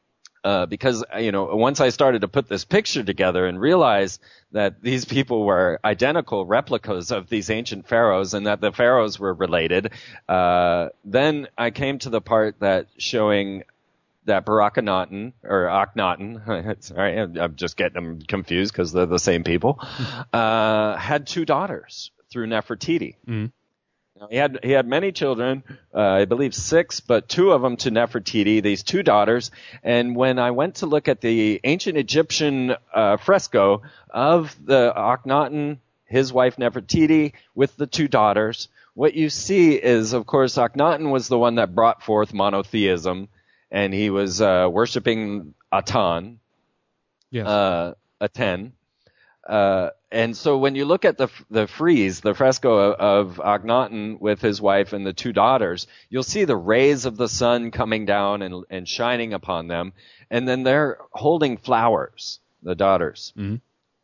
Uh, because, you know, once I started to put this picture together and realize that these people were identical replicas of these ancient pharaohs and that the pharaohs were related, uh, then I came to the part that showing that Barak Akhenaten, or Akhenaten, sorry, I'm just getting them confused because they're the same people, uh, had two daughters through Nefertiti. Mm. He had he had many children, uh, I believe six, but two of them to Nefertiti, these two daughters. And when I went to look at the ancient Egyptian uh, fresco of the Akhenaten, his wife Nefertiti, with the two daughters, what you see is, of course, Akhenaten was the one that brought forth monotheism, and he was uh, worshiping Aten, Yes. uh, Aten. Uh, and so when you look at the the frieze, the fresco of, of Akhenaten with his wife and the two daughters, you'll see the rays of the sun coming down and, and shining upon them. And then they're holding flowers, the daughters. Mm-hmm.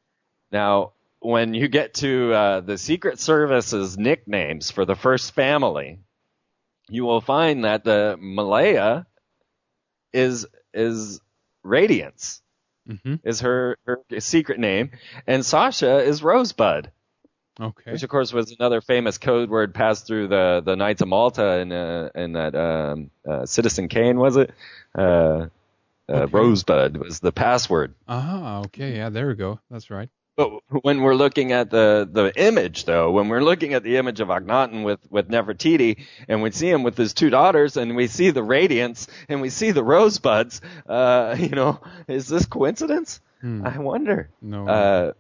Now, when you get to uh, the Secret Service's nicknames for the first family, you will find that the Malaya is is Radiance. Mm-hmm. Is her, her secret name, and Sasha is Rosebud. Okay. Which, of course, was another famous code word passed through the, the Knights of Malta in, uh, in that um, uh, Citizen Kane, was it? Uh, uh, okay. Rosebud was the password. Ah, okay. Yeah, there we go. That's right. But when we're looking at the, the image, though, when we're looking at the image of Akhenaten with, with Nefertiti, and we see him with his two daughters, and we see the radiance, and we see the rosebuds, uh, you know, is this coincidence? Hmm. I wonder. No. Uh,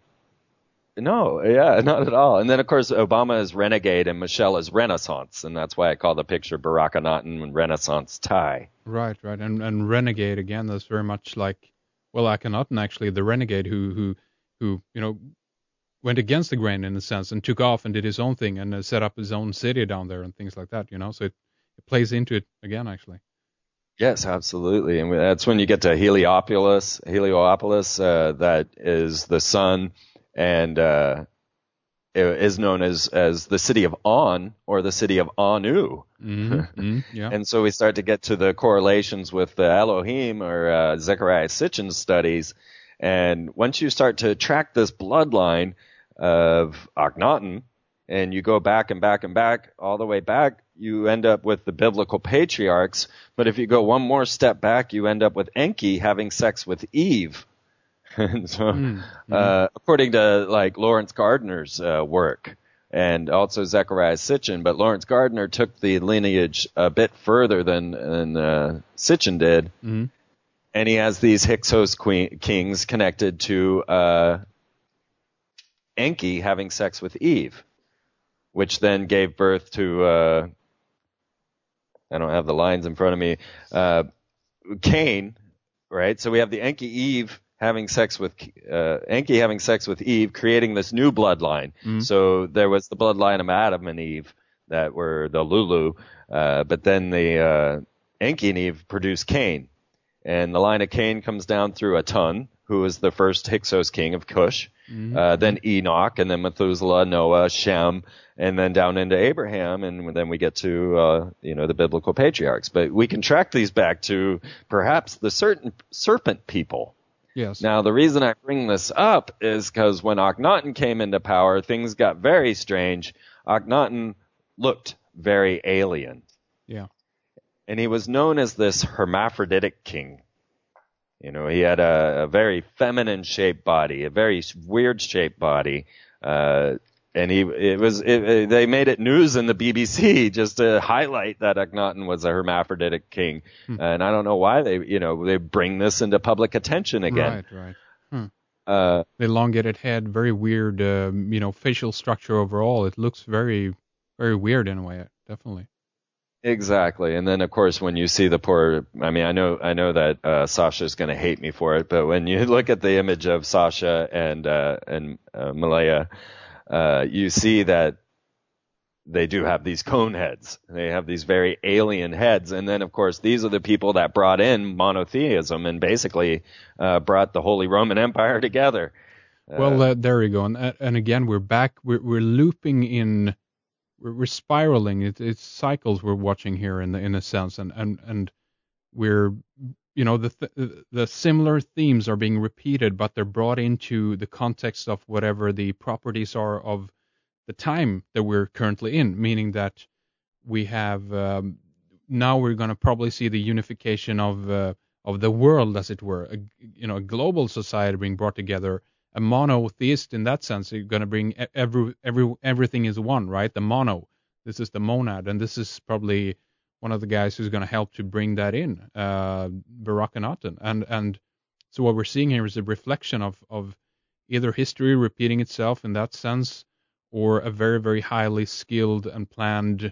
no, yeah, not at all. And then, of course, Obama is Renegade, and Michelle is Renaissance, and that's why I call the picture Barak Akhenaten and Renaissance tie. Right, right. And, and Renegade, again, that's very much like, well, Akhenaten, actually, the Renegade who... who who, you know, went against the grain in a sense and took off and did his own thing and uh, set up his own city down there and things like that, you know. So it, it plays into it again, actually. Yes, absolutely. And that's when you get to Heliopolis, Heliopolis, uh, that is the sun and uh, is known as, as the city of On or the city of Anu. Mm-hmm. Mm-hmm. Yeah. And so we start to get to the correlations with the Elohim or uh, Zechariah Sitchin's studies. And once you start to track this bloodline of Akhenaten, and you go back and back and back, all the way back, you end up with the biblical patriarchs. But if you go one more step back, you end up with Enki having sex with Eve. And so, mm-hmm. uh, according to like Lawrence Gardner's uh, work, and also Zechariah Sitchin, but Lawrence Gardner took the lineage a bit further than, than uh, Sitchin did. Mm-hmm. And he has these Hyksos queen, kings connected to uh, Enki having sex with Eve, which then gave birth to, uh, I don't have the lines in front of me, uh, Cain, right? So we have the Enki Eve having sex with, uh, Enki having sex with Eve, creating this new bloodline. Mm-hmm. So there was the bloodline of Adam and Eve that were the Lulu, uh, but then the uh, Enki and Eve produced Cain. And the line of Cain comes down through Aten, who was the first Hyksos king of Cush, mm-hmm. uh, then Enoch, and then Methuselah, Noah, Shem, and then down into Abraham, and then we get to, uh, you know, the biblical patriarchs. But we can track these back to perhaps the certain serpent people. Yes. Now, the reason I bring this up is because when Akhenaten came into power, things got very strange. Akhenaten looked very alien. Yeah. And he was known as this hermaphroditic king. You know, he had a, a very feminine-shaped body, a very weird-shaped body, uh, and he it was it, it, they made it news in the B B C just to highlight that Akhenaten was a hermaphroditic king. Hmm. And I don't know why they you know they bring this into public attention again. Right, right. Hmm. Uh, the elongated head, very weird, uh, you know, facial structure overall. It looks very, very weird in a way, definitely. Exactly. And then, of course, when you see the poor, I mean, I know, I know that, uh, Sasha's going to hate me for it, but when you look at the image of Sasha and, uh, and, uh, Malaya, uh, you see that they do have these cone heads. They have these very alien heads. And then, of course, these are the people that brought in monotheism and basically, uh, brought the Holy Roman Empire together. Uh, well, uh, there you go. And, and again, we're back, we're, we're looping in, We're, we're spiraling. It, it's cycles we're watching here in the, in a sense, and, and and we're, you know, the th- the similar themes are being repeated, but they're brought into the context of whatever the properties are of the time that we're currently in, meaning that we have um, now we're going to probably see the unification of uh, of the world, as it were, a, you know, a global society being brought together, a monotheist in that sense. You're going to bring e- every every everything is one, right? The mono. This is the monad, and this is probably one of the guys who's going to help to bring that in, uh, Barack Akhenaten. And and so what we're seeing here is a reflection of of either history repeating itself in that sense, or a very very highly skilled and planned,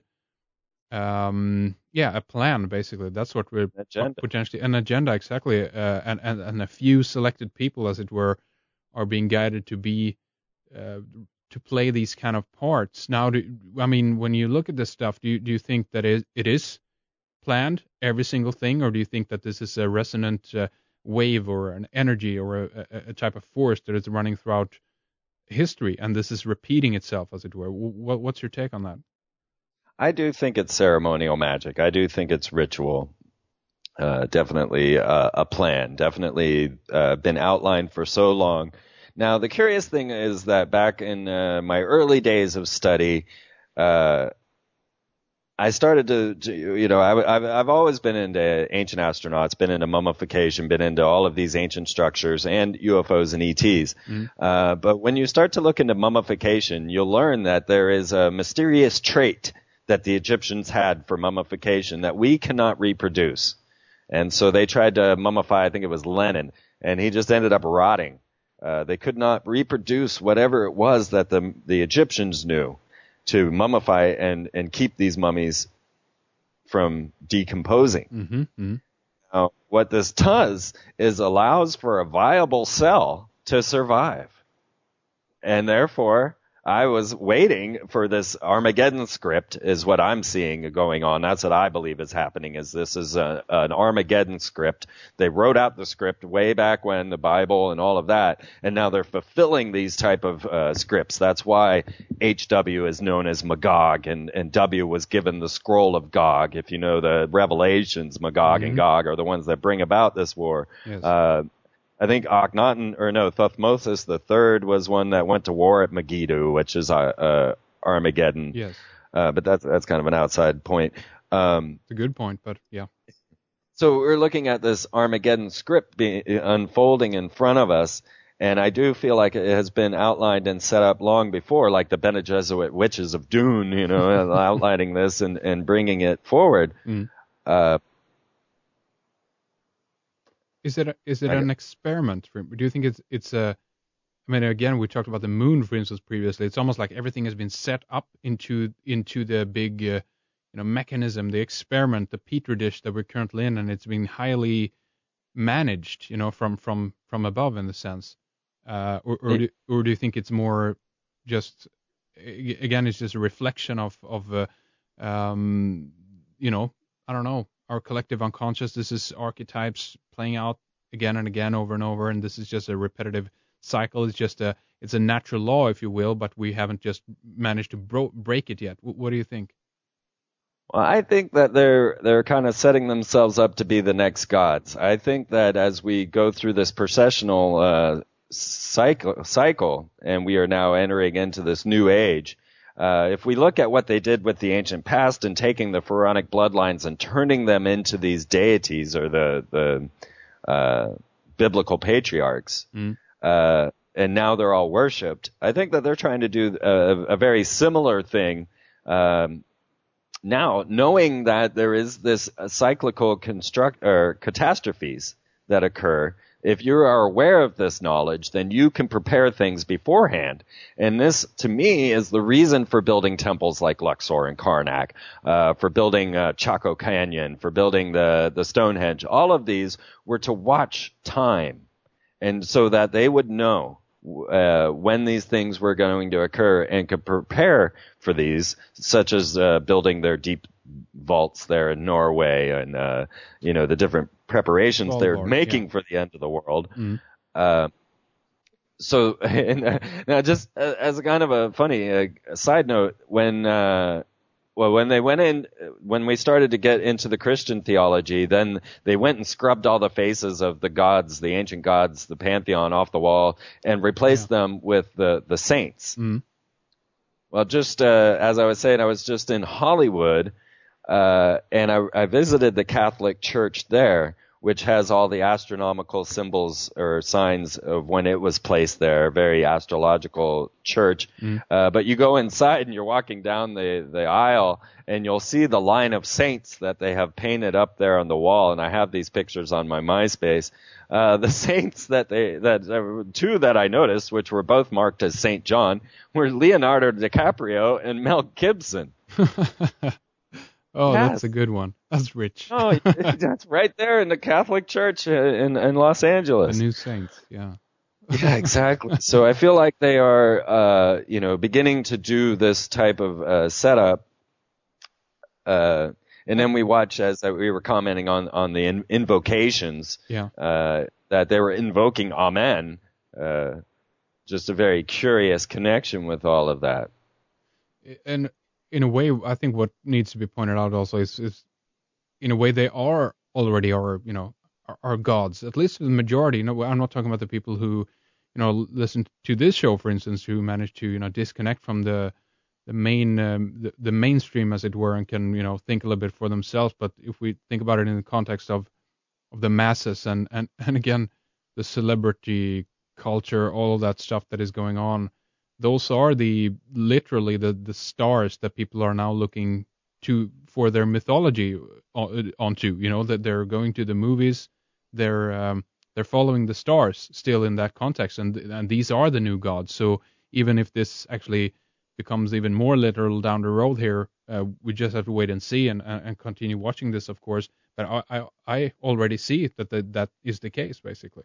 um, yeah, a plan basically. That's what we're Agenda. potentially an agenda exactly, uh, and and and a few selected people, as it were, are being guided to be. Uh, to play these kind of parts. Now, do, I mean, when you look at this stuff, do you, do you think that it, it is planned, every single thing, or do you think that this is a resonant uh, wave or an energy or a, a, a type of force that is running throughout history, and this is repeating itself, as it were? What, what's your take on that? I do think it's ceremonial magic. I do think it's ritual. Uh, definitely uh, a plan. Definitely uh, been outlined for so long. Now, the curious thing is that back in uh, my early days of study, uh, I started to, to you know, I, I've, I've always been into ancient astronauts, been into mummification, been into all of these ancient structures and U F Os and E Ts. Mm. Uh, but when you start to look into mummification, you'll learn that there is a mysterious trait that the Egyptians had for mummification that we cannot reproduce. And so they tried to mummify, I think it was Lenin, and he just ended up rotting. Uh, they could not reproduce whatever it was that the the Egyptians knew to mummify and, and keep these mummies from decomposing. Mm-hmm, mm-hmm. Now, what this does is allows for a viable cell to survive. And therefore, I was waiting for this Armageddon script is what I'm seeing going on. That's what I believe is happening, is this is a, an Armageddon script. They wrote out the script way back when, the Bible and all of that, and now they're fulfilling these type of uh, scripts. That's why H W is known as Magog, and, and W was given the scroll of Gog. If you know the Revelations, Magog mm-hmm. and Gog are the ones that bring about this war. Yes. Uh, I think Akhenaten, or no, Thutmose the third was one that went to war at Megiddo, which is uh, uh, Armageddon. Yes. Uh, but that's that's kind of an outside point. Um, it's a good point, but yeah. So we're looking at this Armageddon script being, unfolding in front of us, and I do feel like it has been outlined and set up long before, like the Bene Gesserit witches of Dune, you know, outlining this and, and bringing it forward. Mm. Uh, Is it a, is it an experiment? Do you think it's it's a? I mean, again, we talked about the moon, for instance, previously. It's almost like everything has been set up into into the big, uh, you know, mechanism, the experiment, the petri dish that we're currently in, and it's been highly managed, you know, from from from above in the sense. Uh, or or, do, or do you think it's more just again, it's just a reflection of of uh, um, you know, I don't know, our collective unconscious. This is archetypes playing out again and again over and over, and this is just a repetitive cycle. It's just a it's a natural law, if you will, but we haven't just managed to bro- break it yet. W- what do you think? Well, I think that they're they're kind of setting themselves up to be the next gods. I think that as we go through this processional uh, cycle, cycle, and we are now entering into this new age. Uh, if we look at what they did with the ancient past and taking the pharaonic bloodlines and turning them into these deities or the the uh, biblical patriarchs, mm. uh, and now they're all worshipped, I think that they're trying to do a, a very similar thing um, now, knowing that there is this cyclical construct or catastrophes that occur. If you are aware of this knowledge, then you can prepare things beforehand. And this, to me, is the reason for building temples like Luxor and Karnak, uh, for building uh, Chaco Canyon, for building the, the Stonehenge. All of these were to watch time, and so that they would know uh, when these things were going to occur and could prepare for these, such as uh, building their deep vaults there in Norway and, uh, you know, the different preparations Svalbard, they're making yeah. for the end of the world. Mm. Uh, so, and, uh, now just uh, as a kind of a funny uh, side note, when, uh, well, when they went in, when we started to get into the Christian theology, then they went and scrubbed all the faces of the gods, the ancient gods, the pantheon off the wall, and replaced yeah. them with the the saints. Mm. Well, just uh, as I was saying, I was just in Hollywood, uh, and I, I visited the Catholic Church there, which has all the astronomical symbols or signs of when it was placed there, a very astrological church. Mm. Uh, but you go inside and you're walking down the, the aisle and you'll see the line of saints that they have painted up there on the wall. And I have these pictures on my MySpace. Uh, the saints that they, that uh, two that I noticed, which were both marked as Saint John, were Leonardo DiCaprio and Mel Gibson. Oh, yes. That's a good one. That's rich. Oh, that's right there in the Catholic Church in, in Los Angeles. The new saints, yeah. Yeah, exactly. So I feel like they are, uh, you know, beginning to do this type of uh, setup. Uh, and then we watch, as we were commenting on, on the in, invocations, yeah. uh, that they were invoking Amen. Uh, just a very curious connection with all of that. And in a way, I think what needs to be pointed out also is, is in a way, they are already our, you know, our, our gods, at least the majority. You know, I'm not talking about the people who, you know, listen to this show, for instance, who manage to, you know, disconnect from the the main um, the, the mainstream, as it were, and can, you know, think a little bit for themselves. But if we think about it in the context of of the masses and and and again, the celebrity culture, all of that stuff that is going on, those are the literally the the stars that people are now looking to for their mythology onto. You know, that they're going to the movies, they're um, they're following the stars still in that context, and and these are the new gods. So even if this actually becomes even more literal down the road here, uh, we just have to wait and see and and continue watching this, of course. But I I, I already see that the, that is the case, basically.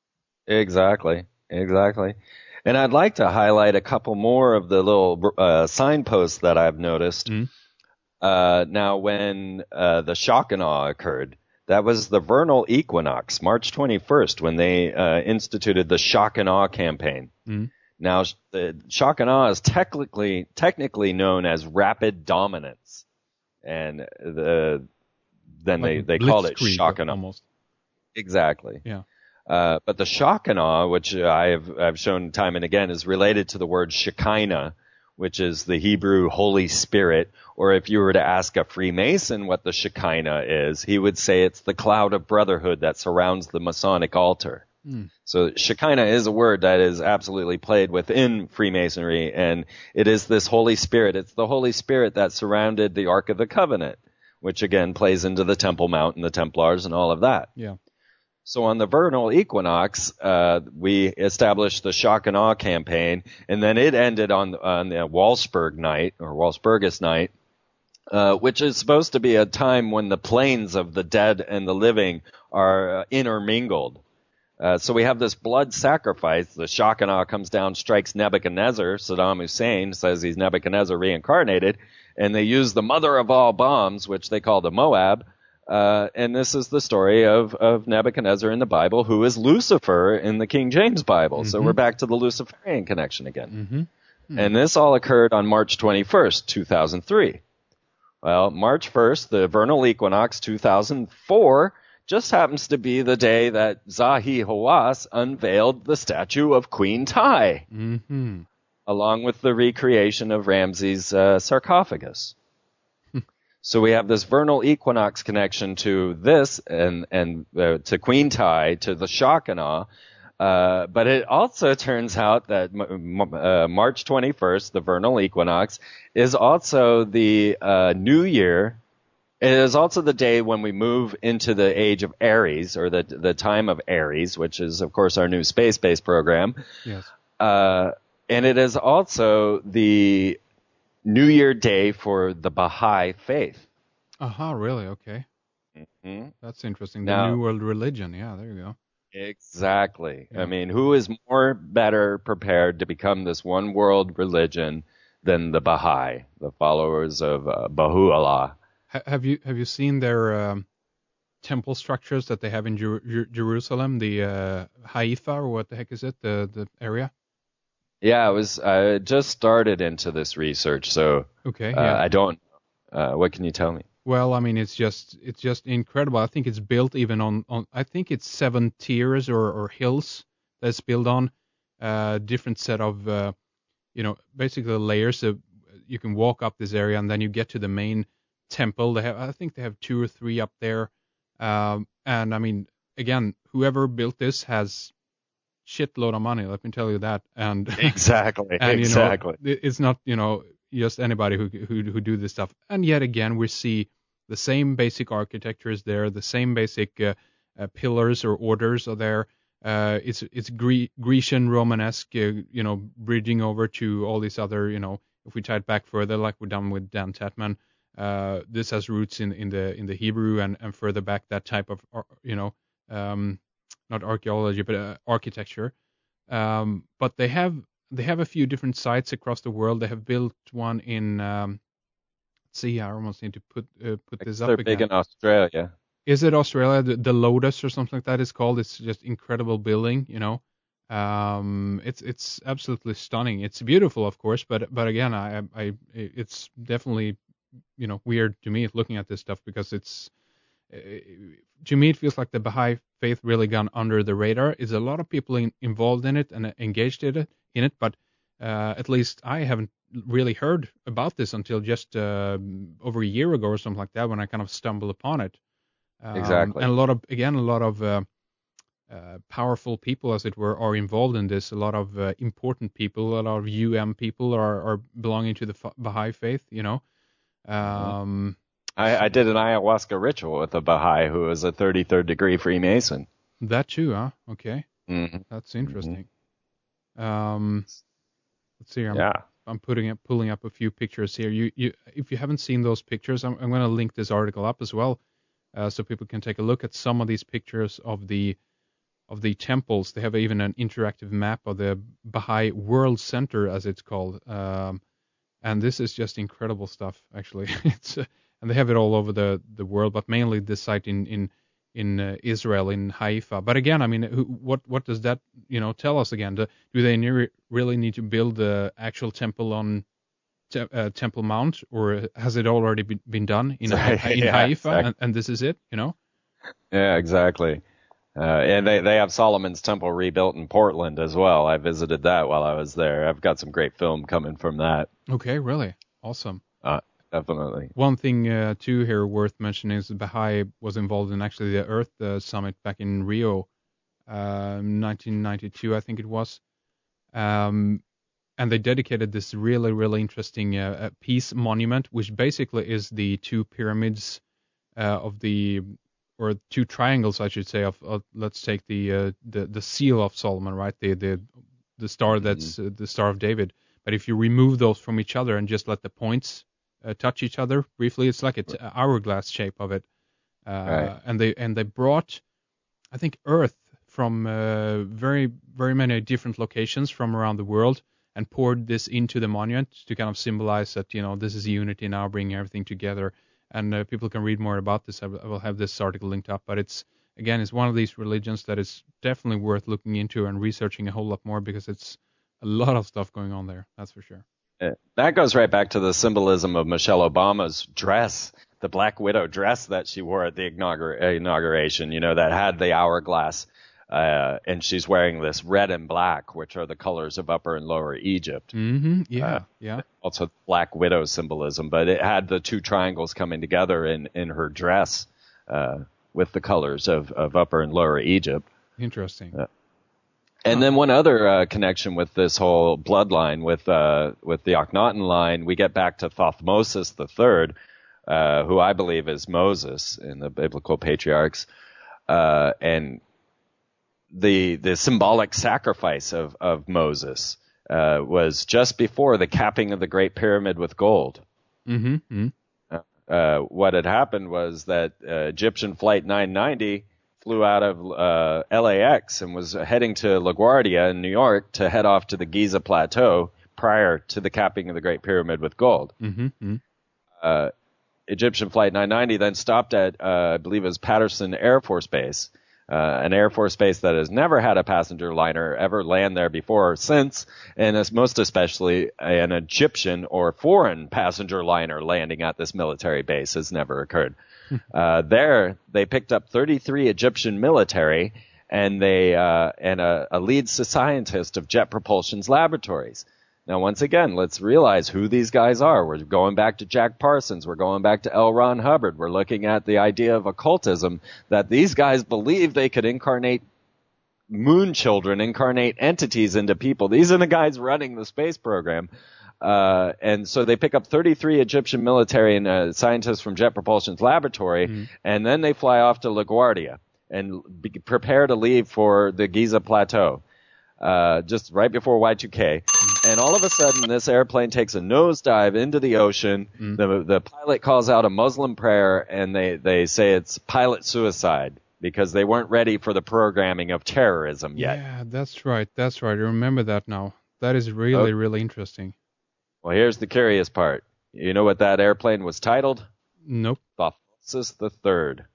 Exactly, exactly. And I'd like to highlight a couple more of the little uh, signposts that I've noticed. Mm. Uh, now, when uh, the shock and awe occurred, that was the vernal equinox, March twenty-first, when they uh, instituted the shock and awe campaign. Mm. Now, the shock and awe is technically technically known as rapid dominance, and the then like they they called it shock and awe. Almost. Exactly. Yeah. Uh, but the shock and awe, which I have I've shown time and again, is related to the word Shekinah, which is the Hebrew Holy Spirit. Or if you were to ask a Freemason what the Shekinah is, he would say it's the cloud of brotherhood that surrounds the Masonic altar. Mm. So Shekinah is a word that is absolutely played within Freemasonry, and it is this Holy Spirit. It's the Holy Spirit that surrounded the Ark of the Covenant, which again plays into the Temple Mount and the Templars and all of that. Yeah. So on the vernal equinox, uh, we established the shock and awe campaign, and then it ended on, on the Walpurgis night, or Walpurgis night, uh, which is supposed to be a time when the planes of the dead and the living are uh, intermingled. Uh, so we have this blood sacrifice. The shock and awe comes down, strikes Nebuchadnezzar. Saddam Hussein says he's Nebuchadnezzar reincarnated, and they use the mother of all bombs, which they call the Moab. Uh, and this is the story of, of Nebuchadnezzar in the Bible, who is Lucifer in the King James Bible. Mm-hmm. So we're back to the Luciferian connection again. Mm-hmm. Mm-hmm. And this all occurred on March twenty-first, two thousand three. Well, March first, the vernal equinox, two thousand four, just happens to be the day that Zahi Hawass unveiled the statue of Queen Tai, mm-hmm. along with the recreation of Ramses' uh, sarcophagus. So we have this vernal equinox connection to this and and uh, to Queen Tai, to the shock and awe. Uh, but it also turns out that uh, March twenty-first, the vernal equinox, is also the uh, new year. It is also the day when we move into the age of Aries, or the the time of Aries, which is, of course, our new space-based program. Yes. Uh, and it is also the New Year Day for the Baha'i faith. Aha, uh-huh, really? Okay. Mm-hmm. That's interesting. The now, New World Religion. Yeah, there you go. Exactly. Yeah. I mean, who is more better prepared to become this one world religion than the Baha'i, the followers of uh, Baha'u'llah? Ha- have you have you seen their um, temple structures that they have in Jer- Jer- Jerusalem? The uh, Haifa, or what the heck is it? The the area? Yeah, I was I just started into this research, so okay, uh, yeah. I don't Uh, what can you tell me? Well, I mean, it's just it's just incredible. I think it's built even on, on I think it's seven tiers or, or hills that's built on uh, different set of uh, you know basically layers. So you can walk up this area and then you get to the main temple. They have I think they have two or three up there. Um, and I mean, again, whoever built this has shitload of money. Let me tell you that. And exactly, and exactly. You know, it's not you know just anybody who who who do this stuff. And yet again, we see the same basic architecture is there, the same basic uh, uh, pillars or orders are there. Uh, it's it's Gre- Grecian Romanesque, uh, you know, bridging over to all these other, you know, if we tie it back further, like we've done with Dan Tatman, uh, this has roots in, in the in the Hebrew and, and further back that type of, you know, um, not archaeology but uh, architecture. Um, but they have they have a few different sites across the world. They have built one in. Um, let's see, I almost need to put uh, put this up They're again. big in Australia. Is it Australia? The, the Lotus or something like that is called. It's just incredible building, you know. Um, it's it's absolutely stunning. It's beautiful, of course, but but again, I I it's definitely you know weird to me looking at this stuff because it's to me it feels like the Baha'i faith really gone under the radar. Is a lot of people in, involved in it and engaged in it in it, but uh, at least I haven't really heard about this until just uh, over a year ago or something like that when I kind of stumbled upon it. Um, Exactly. And a lot of, again, a lot of uh, uh, powerful people, as it were, are involved in this. A lot of uh, important people, a lot of U M people are, are belonging to the Baha'i faith, you know. Um, I, I did an ayahuasca ritual with a Baha'i who was a thirty-third degree Freemason. That too, huh? Okay. Mm-hmm. That's interesting. Mm-hmm. Um, let's see. I'm, yeah. I'm putting up, pulling up a few pictures here. You, you, if you haven't seen those pictures, I'm, I'm going to link this article up as well. Uh, so people can take a look at some of these pictures of the of the temples. They have even an interactive map of the Baha'i World Center, as it's called. Um, and this is just incredible stuff, actually. it's uh, and they have it all over the, the world, but mainly this site in in in uh, Israel, in Haifa. But again, I mean, who, what what does that you know tell us again? Do, do they ne- really need to build the actual temple on Te- uh, Temple Mount, or has it already been, been done in, Right. in yeah, Haifa, exactly. and, and this is it, you know? Yeah, exactly. Uh, and they, they have Solomon's Temple rebuilt in Portland as well. I visited that while I was there. I've got some great film coming from that. Okay, really? Awesome. Uh, definitely. One thing, uh, too, here worth mentioning is Baha'i was involved in actually the Earth uh, Summit back in Rio, uh, nineteen ninety-two, I think it was. Um, and they dedicated this really, really interesting uh, peace monument, which basically is the two pyramids uh, of the, or two triangles, I should say, of, of let's take the, uh, the the seal of Solomon, right? The the the star that's mm-hmm. uh, the Star of David. But if you remove those from each other and just let the points uh, touch each other briefly, it's like an t- hourglass shape of it. Uh, right. And they and they brought, I think, earth from uh, very very many different locations from around the world, and poured this into the monument to kind of symbolize that, you know, this is unity now, bringing everything together. And uh, people can read more about this. I will have this article linked up. But it's, again, it's one of these religions that is definitely worth looking into and researching a whole lot more, because it's a lot of stuff going on there. That's for sure. That goes right back to the symbolism of Michelle Obama's dress, the Black Widow dress that she wore at the inaugur- inauguration, you know, that had the hourglass. Uh, and she's wearing this red and black, which are the colors of Upper and Lower Egypt. Mm-hmm. Yeah, uh, yeah. Also Black Widow symbolism, but it had the two triangles coming together in, in her dress uh, with the colors of, of Upper and Lower Egypt. Interesting. Uh, and huh. then one other uh, connection with this whole bloodline, with uh, with the Akhenaten line, we get back to Thothmosis the Third, uh, who I believe is Moses in the biblical patriarchs, uh, and The the symbolic sacrifice of, of Moses uh, was just before the capping of the Great Pyramid with gold. Mm-hmm. Mm-hmm. Uh, what had happened was that uh, Egyptian Flight nine ninety flew out of uh, L A X and was heading to LaGuardia in New York to head off to the Giza Plateau prior to the capping of the Great Pyramid with gold. Mm-hmm. Mm-hmm. Uh, Egyptian Flight nine ninety then stopped at, uh, I believe it was Patterson Air Force Base. Uh, an Air Force base that has never had a passenger liner ever land there before or since, and as most especially an Egyptian or foreign passenger liner landing at this military base has never occurred. uh, there, they picked up thirty-three Egyptian military and they uh, and a, a lead scientist of Jet Propulsion's laboratories. Now, once again, let's realize who these guys are. We're going back to Jack Parsons. We're going back to L. Ron Hubbard. We're looking at the idea of occultism, that these guys believe they could incarnate moon children, incarnate entities into people. These are the guys running the space program. Uh, and so they pick up thirty-three Egyptian military and uh, scientists from Jet Propulsion's laboratory, mm-hmm. and then they fly off to LaGuardia and be, prepare to leave for the Giza Plateau. Uh, just right before Y two K. And all of a sudden, this airplane takes a nosedive into the ocean. Mm. The, the pilot calls out a Muslim prayer, and they, they say it's pilot suicide because they weren't ready for the programming of terrorism yet. Yeah, that's right. That's right. I remember that now. That is really, oh. really interesting. Well, here's the curious part. You know what that airplane was titled? Nope. Thothmosis the Third.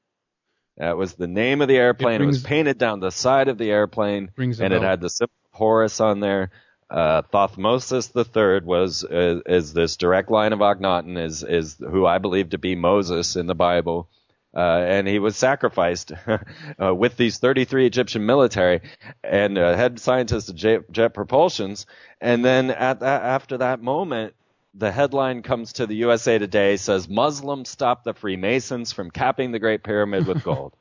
That was the name of the airplane. It, brings, it was painted down the side of the airplane, and it had the symbol of Horus on there. Uh, Thothmosis the Third was uh, is this direct line of Akhenaten, is is who I believe to be Moses in the Bible, uh, and he was sacrificed uh, with these thirty-three Egyptian military and uh, head scientist of Jet, Jet Propulsions. And then at that, after that moment, the headline comes to the U S A Today, says, Muslims stop the Freemasons from capping the Great Pyramid with gold.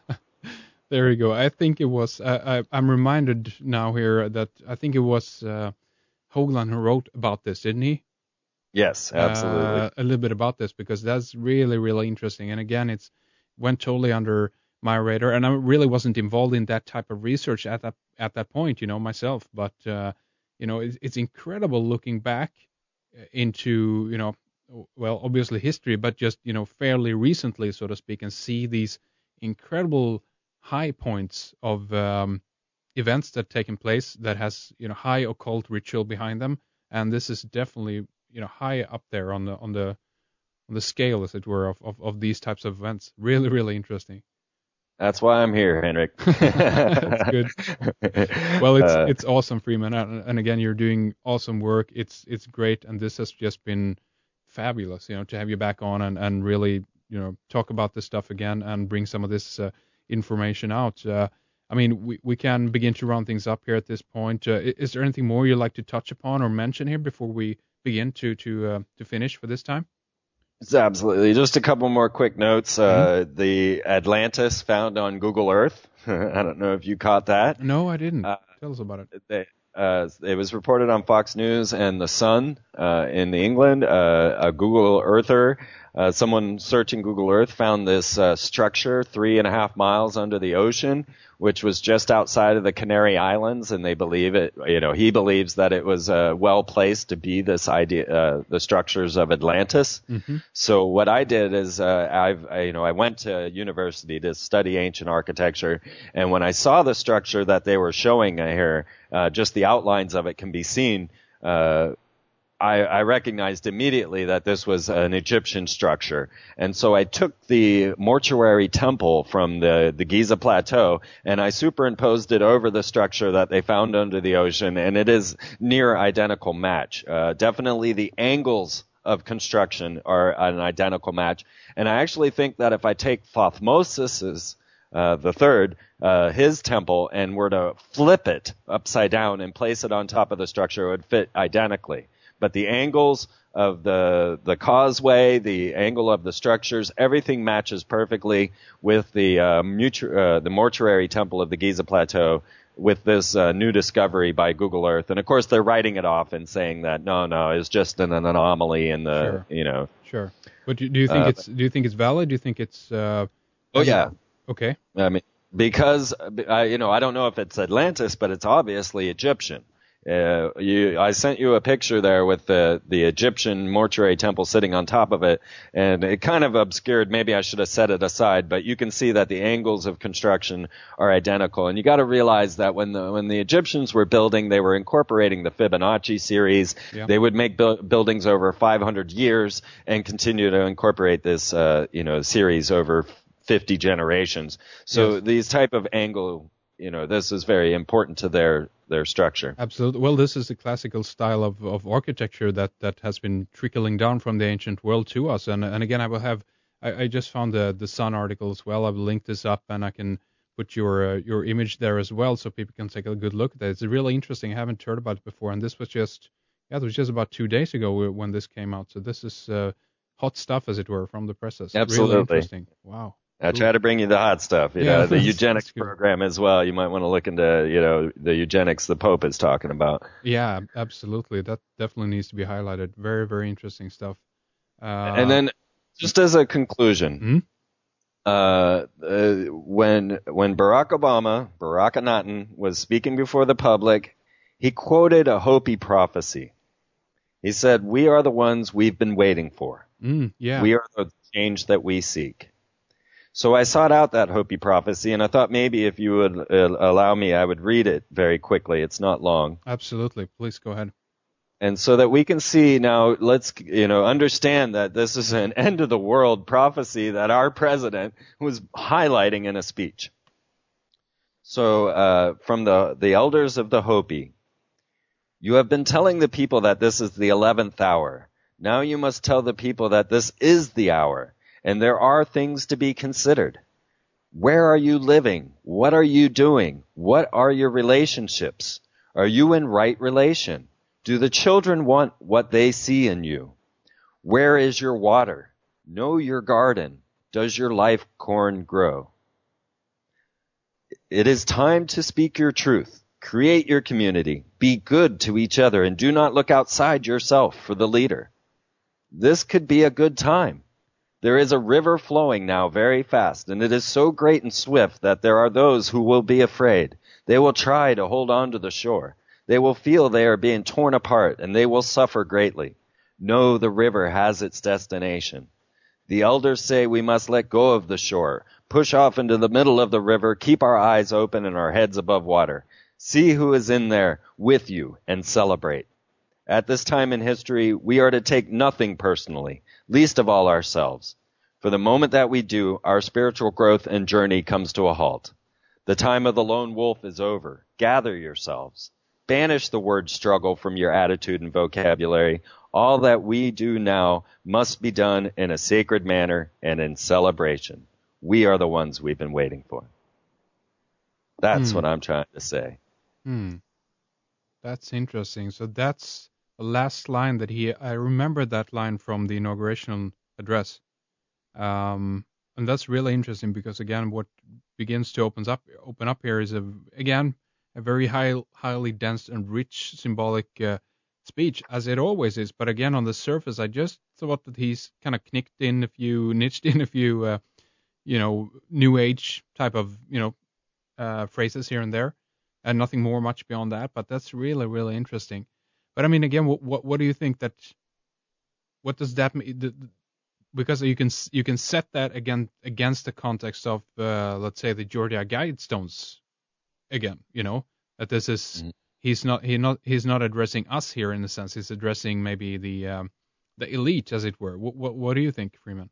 There you go. I think it was, I, I, I'm reminded now here that I think it was uh, Hoagland who wrote about this, didn't he? Yes, absolutely. Uh, a little bit about this, because that's really, really interesting. And again, it's went totally under my radar, and I really wasn't involved in that type of research at that, at that point, you know, myself. But, uh, you know, it's, it's incredible looking back into, you know, well, obviously history, but just, you know, fairly recently, so to speak, and see these incredible high points of um, events that taken place that has, you know, high occult ritual behind them. And this is definitely, you know, high up there on the on the on the scale, as it were, of, of, of these types of events. Really, really interesting. That's why I'm here, Henrik. That's good. Well, it's uh, it's awesome, Freeman, and, and again, you're doing awesome work. It's it's great, and this has just been fabulous, you know, to have you back on and, and really, you know, talk about this stuff again and bring some of this uh, information out. Uh, I mean, we, we can begin to round things up here at this point. Uh, is there anything more you'd like to touch upon or mention here before we begin to to uh, to finish for this time? It's absolutely. Just a couple more quick notes. Uh, mm-hmm. The Atlantis found on Google Earth. I don't know if you caught that. No, I didn't. Uh, Tell us about it. They, uh, it was reported on Fox News and The Sun uh, in England. Uh, a Google Earther, uh, someone searching Google Earth, found this uh, structure three and a half miles under the ocean, which was just outside of the Canary Islands, and they believe it. You know, he believes that it was uh, well placed to be this idea, uh, the structures of Atlantis. Mm-hmm. So what I did is, uh, I've, I, you know, I went to university to study ancient architecture, and when I saw the structure that they were showing here, uh, just the outlines of it can be seen. Uh, I, I recognized immediately that this was an Egyptian structure. And so I took the mortuary temple from the, the Giza Plateau and I superimposed it over the structure that they found under the ocean, and it is near identical match. Uh, definitely the angles of construction are an identical match. And I actually think that if I take Thothmosis's Uh, the third, uh, his temple, and were to flip it upside down and place it on top of the structure, it would fit identically. But the angles of the the causeway, the angle of the structures, everything matches perfectly with the uh, mutu- uh, the mortuary temple of the Giza Plateau with this uh, new discovery by Google Earth. And of course, they're writing it off and saying that no, no, it's just an, an anomaly in the, sure. you know. Sure. But do, do you think uh, it's do you think it's valid? Do you think it's? Uh, oh yeah. Okay. I mean, because uh, you know, I don't know if it's Atlantis, but it's obviously Egyptian. Uh, you, I sent you a picture there with the the Egyptian mortuary temple sitting on top of it, and it kind of obscured. Maybe I should have set it aside, but you can see that the angles of construction are identical. And you got to realize that when the when the Egyptians were building, they were incorporating the Fibonacci series. Yeah. They would make bu- buildings over five hundred years and continue to incorporate this, uh, you know, series over fifty generations. So Yes. these type of angle, you know, this is very important to their their structure. Absolutely. Well, this is the classical style of, of architecture that, that has been trickling down from the ancient world to us. And and again, I will have I, I just found the the Sun article as well. I will link this up, and I can put your uh, your image there as well, so people can take a good look at it. It's really interesting. I haven't heard about it before, and this was just yeah, it was just about two days ago when this came out. So this is uh, hot stuff, as it were, from the presses. Absolutely. Really interesting. Wow. I try to bring you the hot stuff, you Yeah, know, the that's- eugenics that's good. program as well. You might want to look into, you know, the eugenics the Pope is talking about. Yeah, absolutely. That definitely needs to be highlighted. Very, very interesting stuff. Uh, And then, just as a conclusion, Hmm? uh, uh, when when Barack Obama, Barack Anaton, was speaking before the public, he quoted a Hopi prophecy. He said, "We are the ones we've been waiting for. mm, yeah. We are the change that we seek." So I sought out that Hopi prophecy, and I thought maybe if you would uh, allow me, I would read it very quickly. It's not long. Absolutely. Please go ahead. And so that we can see now, let's, you know, understand that this is an end of the world prophecy that our president was highlighting in a speech. So, uh, from the, the elders of the Hopi, you have been telling the people that this is the eleventh hour. Now you must tell the people that this is the hour, and there are things to be considered. Where are you living? What are you doing? What are your relationships? Are you in right relation? Do the children want what they see in you? Where is your water? Know your garden. Does your life corn grow? It is time to speak your truth. Create your community. Be good to each other, and do not look outside yourself for the leader. This could be a good time. There is a river flowing now very fast, and it is so great and swift that there are those who will be afraid. They will try to hold on to the shore. They will feel they are being torn apart, and they will suffer greatly. No, the river has its destination. The elders say we must let go of the shore, push off into the middle of the river, keep our eyes open and our heads above water. See who is in there with you and celebrate. At this time in history, we are to take nothing personally, least of all ourselves. For the moment that we do, our spiritual growth and journey comes to a halt. The time of the lone wolf is over. Gather yourselves. Banish the word struggle from your attitude and vocabulary. All that we do now must be done in a sacred manner and in celebration. We are the ones we've been waiting for. That's Hmm. what I'm trying to say. Hmm. That's interesting. So that's the last line that he, I remember that line from the inauguration address. Um, and that's really interesting because, again, what begins to opens up, open up here is, a, again, a very high, highly dense and rich symbolic uh, speech, as it always is. But again, on the surface, I just thought that he's kind of knicked in a few, niched in a few, uh, you know, new age type of, you know, uh, phrases here and there, and nothing more much beyond that. But that's really, really interesting. But I mean, again, what what, what do you think that? What does that mean? The, because you can you can set that again against the context of, uh, let's say, the Georgia Guidestones. Again, you know, that this is Mm-hmm. he's not he not he's not addressing us here in a sense. He's addressing maybe the um, the elite, as it were. What what what do you think, Freeman?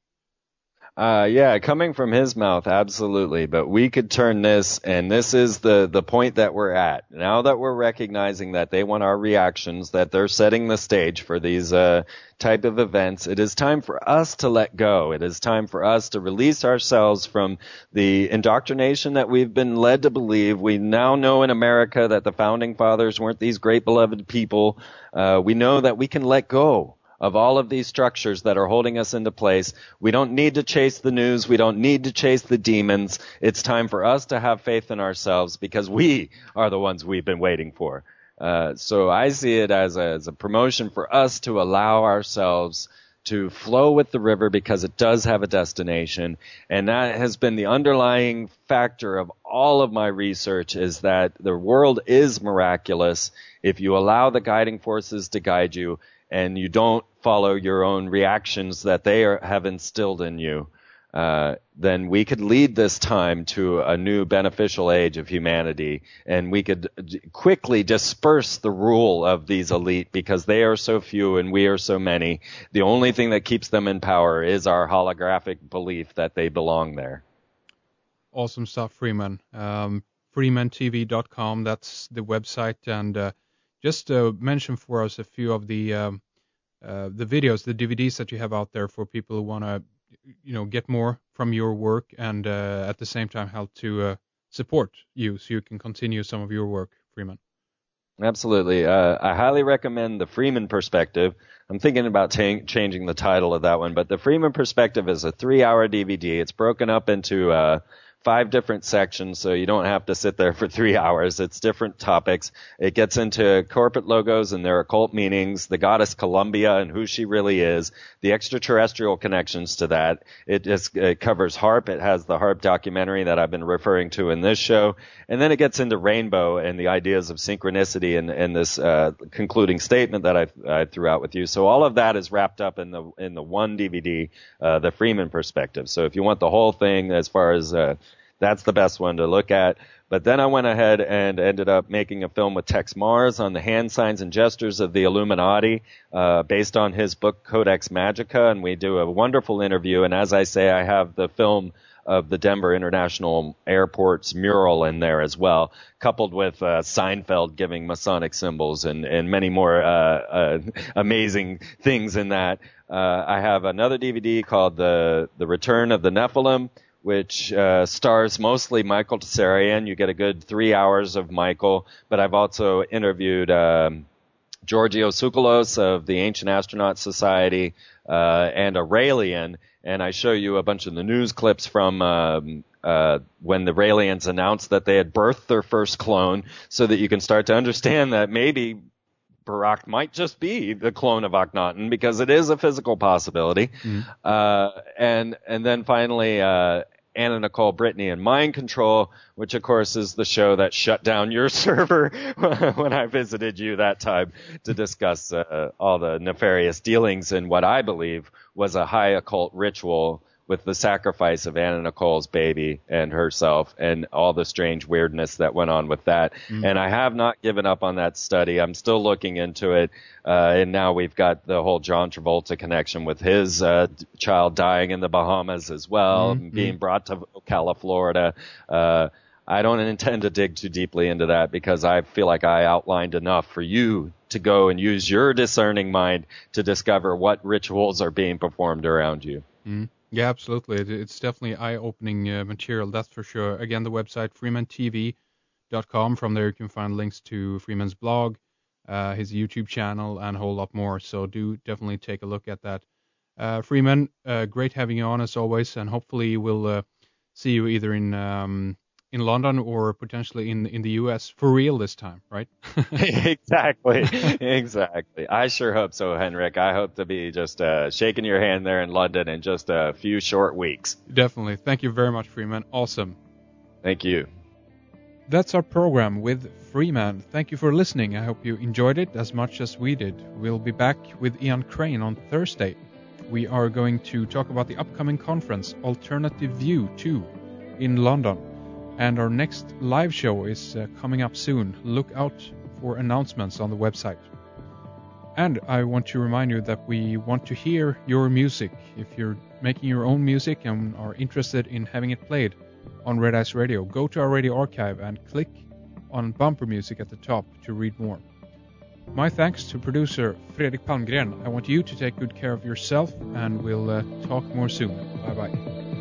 Uh, yeah, coming from his mouth, absolutely. But we could turn this, and this is the, the point that we're at. Now that we're recognizing that they want our reactions, that they're setting the stage for these uh, type of events, it is time for us to let go. It is time for us to release ourselves from the indoctrination that we've been led to believe. We now know in America that the founding fathers weren't these great beloved people. Uh, we know that we can let go of all of these structures that are holding us into place. We don't need to chase the news. We don't need to chase the demons. It's time for us to have faith in ourselves because we are the ones we've been waiting for. Uh, so I see it as a, as a promotion for us to allow ourselves to flow with the river because it does have a destination. And that has been the underlying factor of all of my research, is that the world is miraculous if you allow the guiding forces to guide you and you don't follow your own reactions that they are, have instilled in you. Uh, then we could lead this time to a new beneficial age of humanity, and we could quickly disperse the rule of these elite because they are so few and we are so many. The only thing that keeps them in power is our holographic belief that they belong there. Awesome stuff, Freeman. Um, freeman t v dot com, that's the website. And uh, just uh, mention for us a few of the um, uh, the videos, the D V Ds that you have out there for people who want to, you know, get more from your work and uh, at the same time help to uh, support you so you can continue some of your work, Freeman. Absolutely. Uh, I highly recommend The Freeman Perspective. I'm thinking about ta- changing the title of that one, but The Freeman Perspective is a three-hour D V D. It's broken up into uh, five different sections, so you don't have to sit there for three hours. It's different topics. It gets into corporate logos and their occult meanings, the goddess Columbia and who she really is, the extraterrestrial connections to that. It just it covers HAARP. It has the HAARP documentary that I've been referring to in this show. And then it gets into rainbow and the ideas of synchronicity and, and this uh, concluding statement that I, I threw out with you. So all of that is wrapped up in the in the one D V D, uh, The Freeman Perspective. So if you want the whole thing as far as uh, that's the best one to look at. But then I went ahead and ended up making a film with Tex Mars on the hand signs and gestures of the Illuminati, uh, based on his book Codex Magica. And we do a wonderful interview. And as I say, I have the film of the Denver International Airport's mural in there as well, coupled with uh, Seinfeld giving Masonic symbols and, and many more uh, uh, amazing things in that. Uh, I have another D V D called The, the Return of the Nephilim, which uh, stars mostly Michael Tsarian. You get a good three hours of Michael, but I've also interviewed um, Giorgio Tsoukalos of the Ancient Astronaut Society uh, and Aurelian, and I show you a bunch of the news clips from um, uh, when the Raelians announced that they had birthed their first clone, so that you can start to understand that maybe Barak might just be the clone of Akhenaten, because it is a physical possibility. Mm-hmm. Uh, and and then finally, uh, Anna Nicole Brittany and Mind Control, which of course is the show that shut down your server when I visited you that time to discuss uh, all the nefarious dealings in what I believe was a high occult ritual with the sacrifice of Anna Nicole's baby and herself and all the strange weirdness that went on with that. Mm. And I have not given up on that study. I'm still looking into it. Uh, and now we've got the whole John Travolta connection with his uh, child dying in the Bahamas as well, mm-hmm. being brought to Ocala, Florida. Uh, I don't intend to dig too deeply into that because I feel like I outlined enough for you to go and use your discerning mind to discover what rituals are being performed around you. Mm. Yeah, absolutely. It's definitely eye-opening uh, material, that's for sure. Again, the website, freeman t v dot com. From there you can find links to Freeman's blog, uh, his YouTube channel, and a whole lot more. So do definitely take a look at that. Uh, Freeman, uh, great having you on as always, and hopefully we'll uh, see you either in um, in London or potentially in in the U S for real this time, right? Exactly, exactly. I sure hope so, Henrik. I hope to be just uh, shaking your hand there in London in just a few short weeks. Definitely. Thank you very much, Freeman. Awesome. Thank you. That's our program with Freeman. Thank you for listening. I hope you enjoyed it as much as we did. We'll be back with Ian Crane on Thursday. We are going to talk about the upcoming conference, Alternative View two, in London. And our next live show is uh, coming up soon. Look out for announcements on the website. And I want to remind you that we want to hear your music. If you're making your own music and are interested in having it played on Red Ice Radio, go to our radio archive and click on bumper music at the top to read more. My thanks to producer Fredrik Palmgren. I want you to take good care of yourself, and we'll uh, talk more soon. Bye-bye.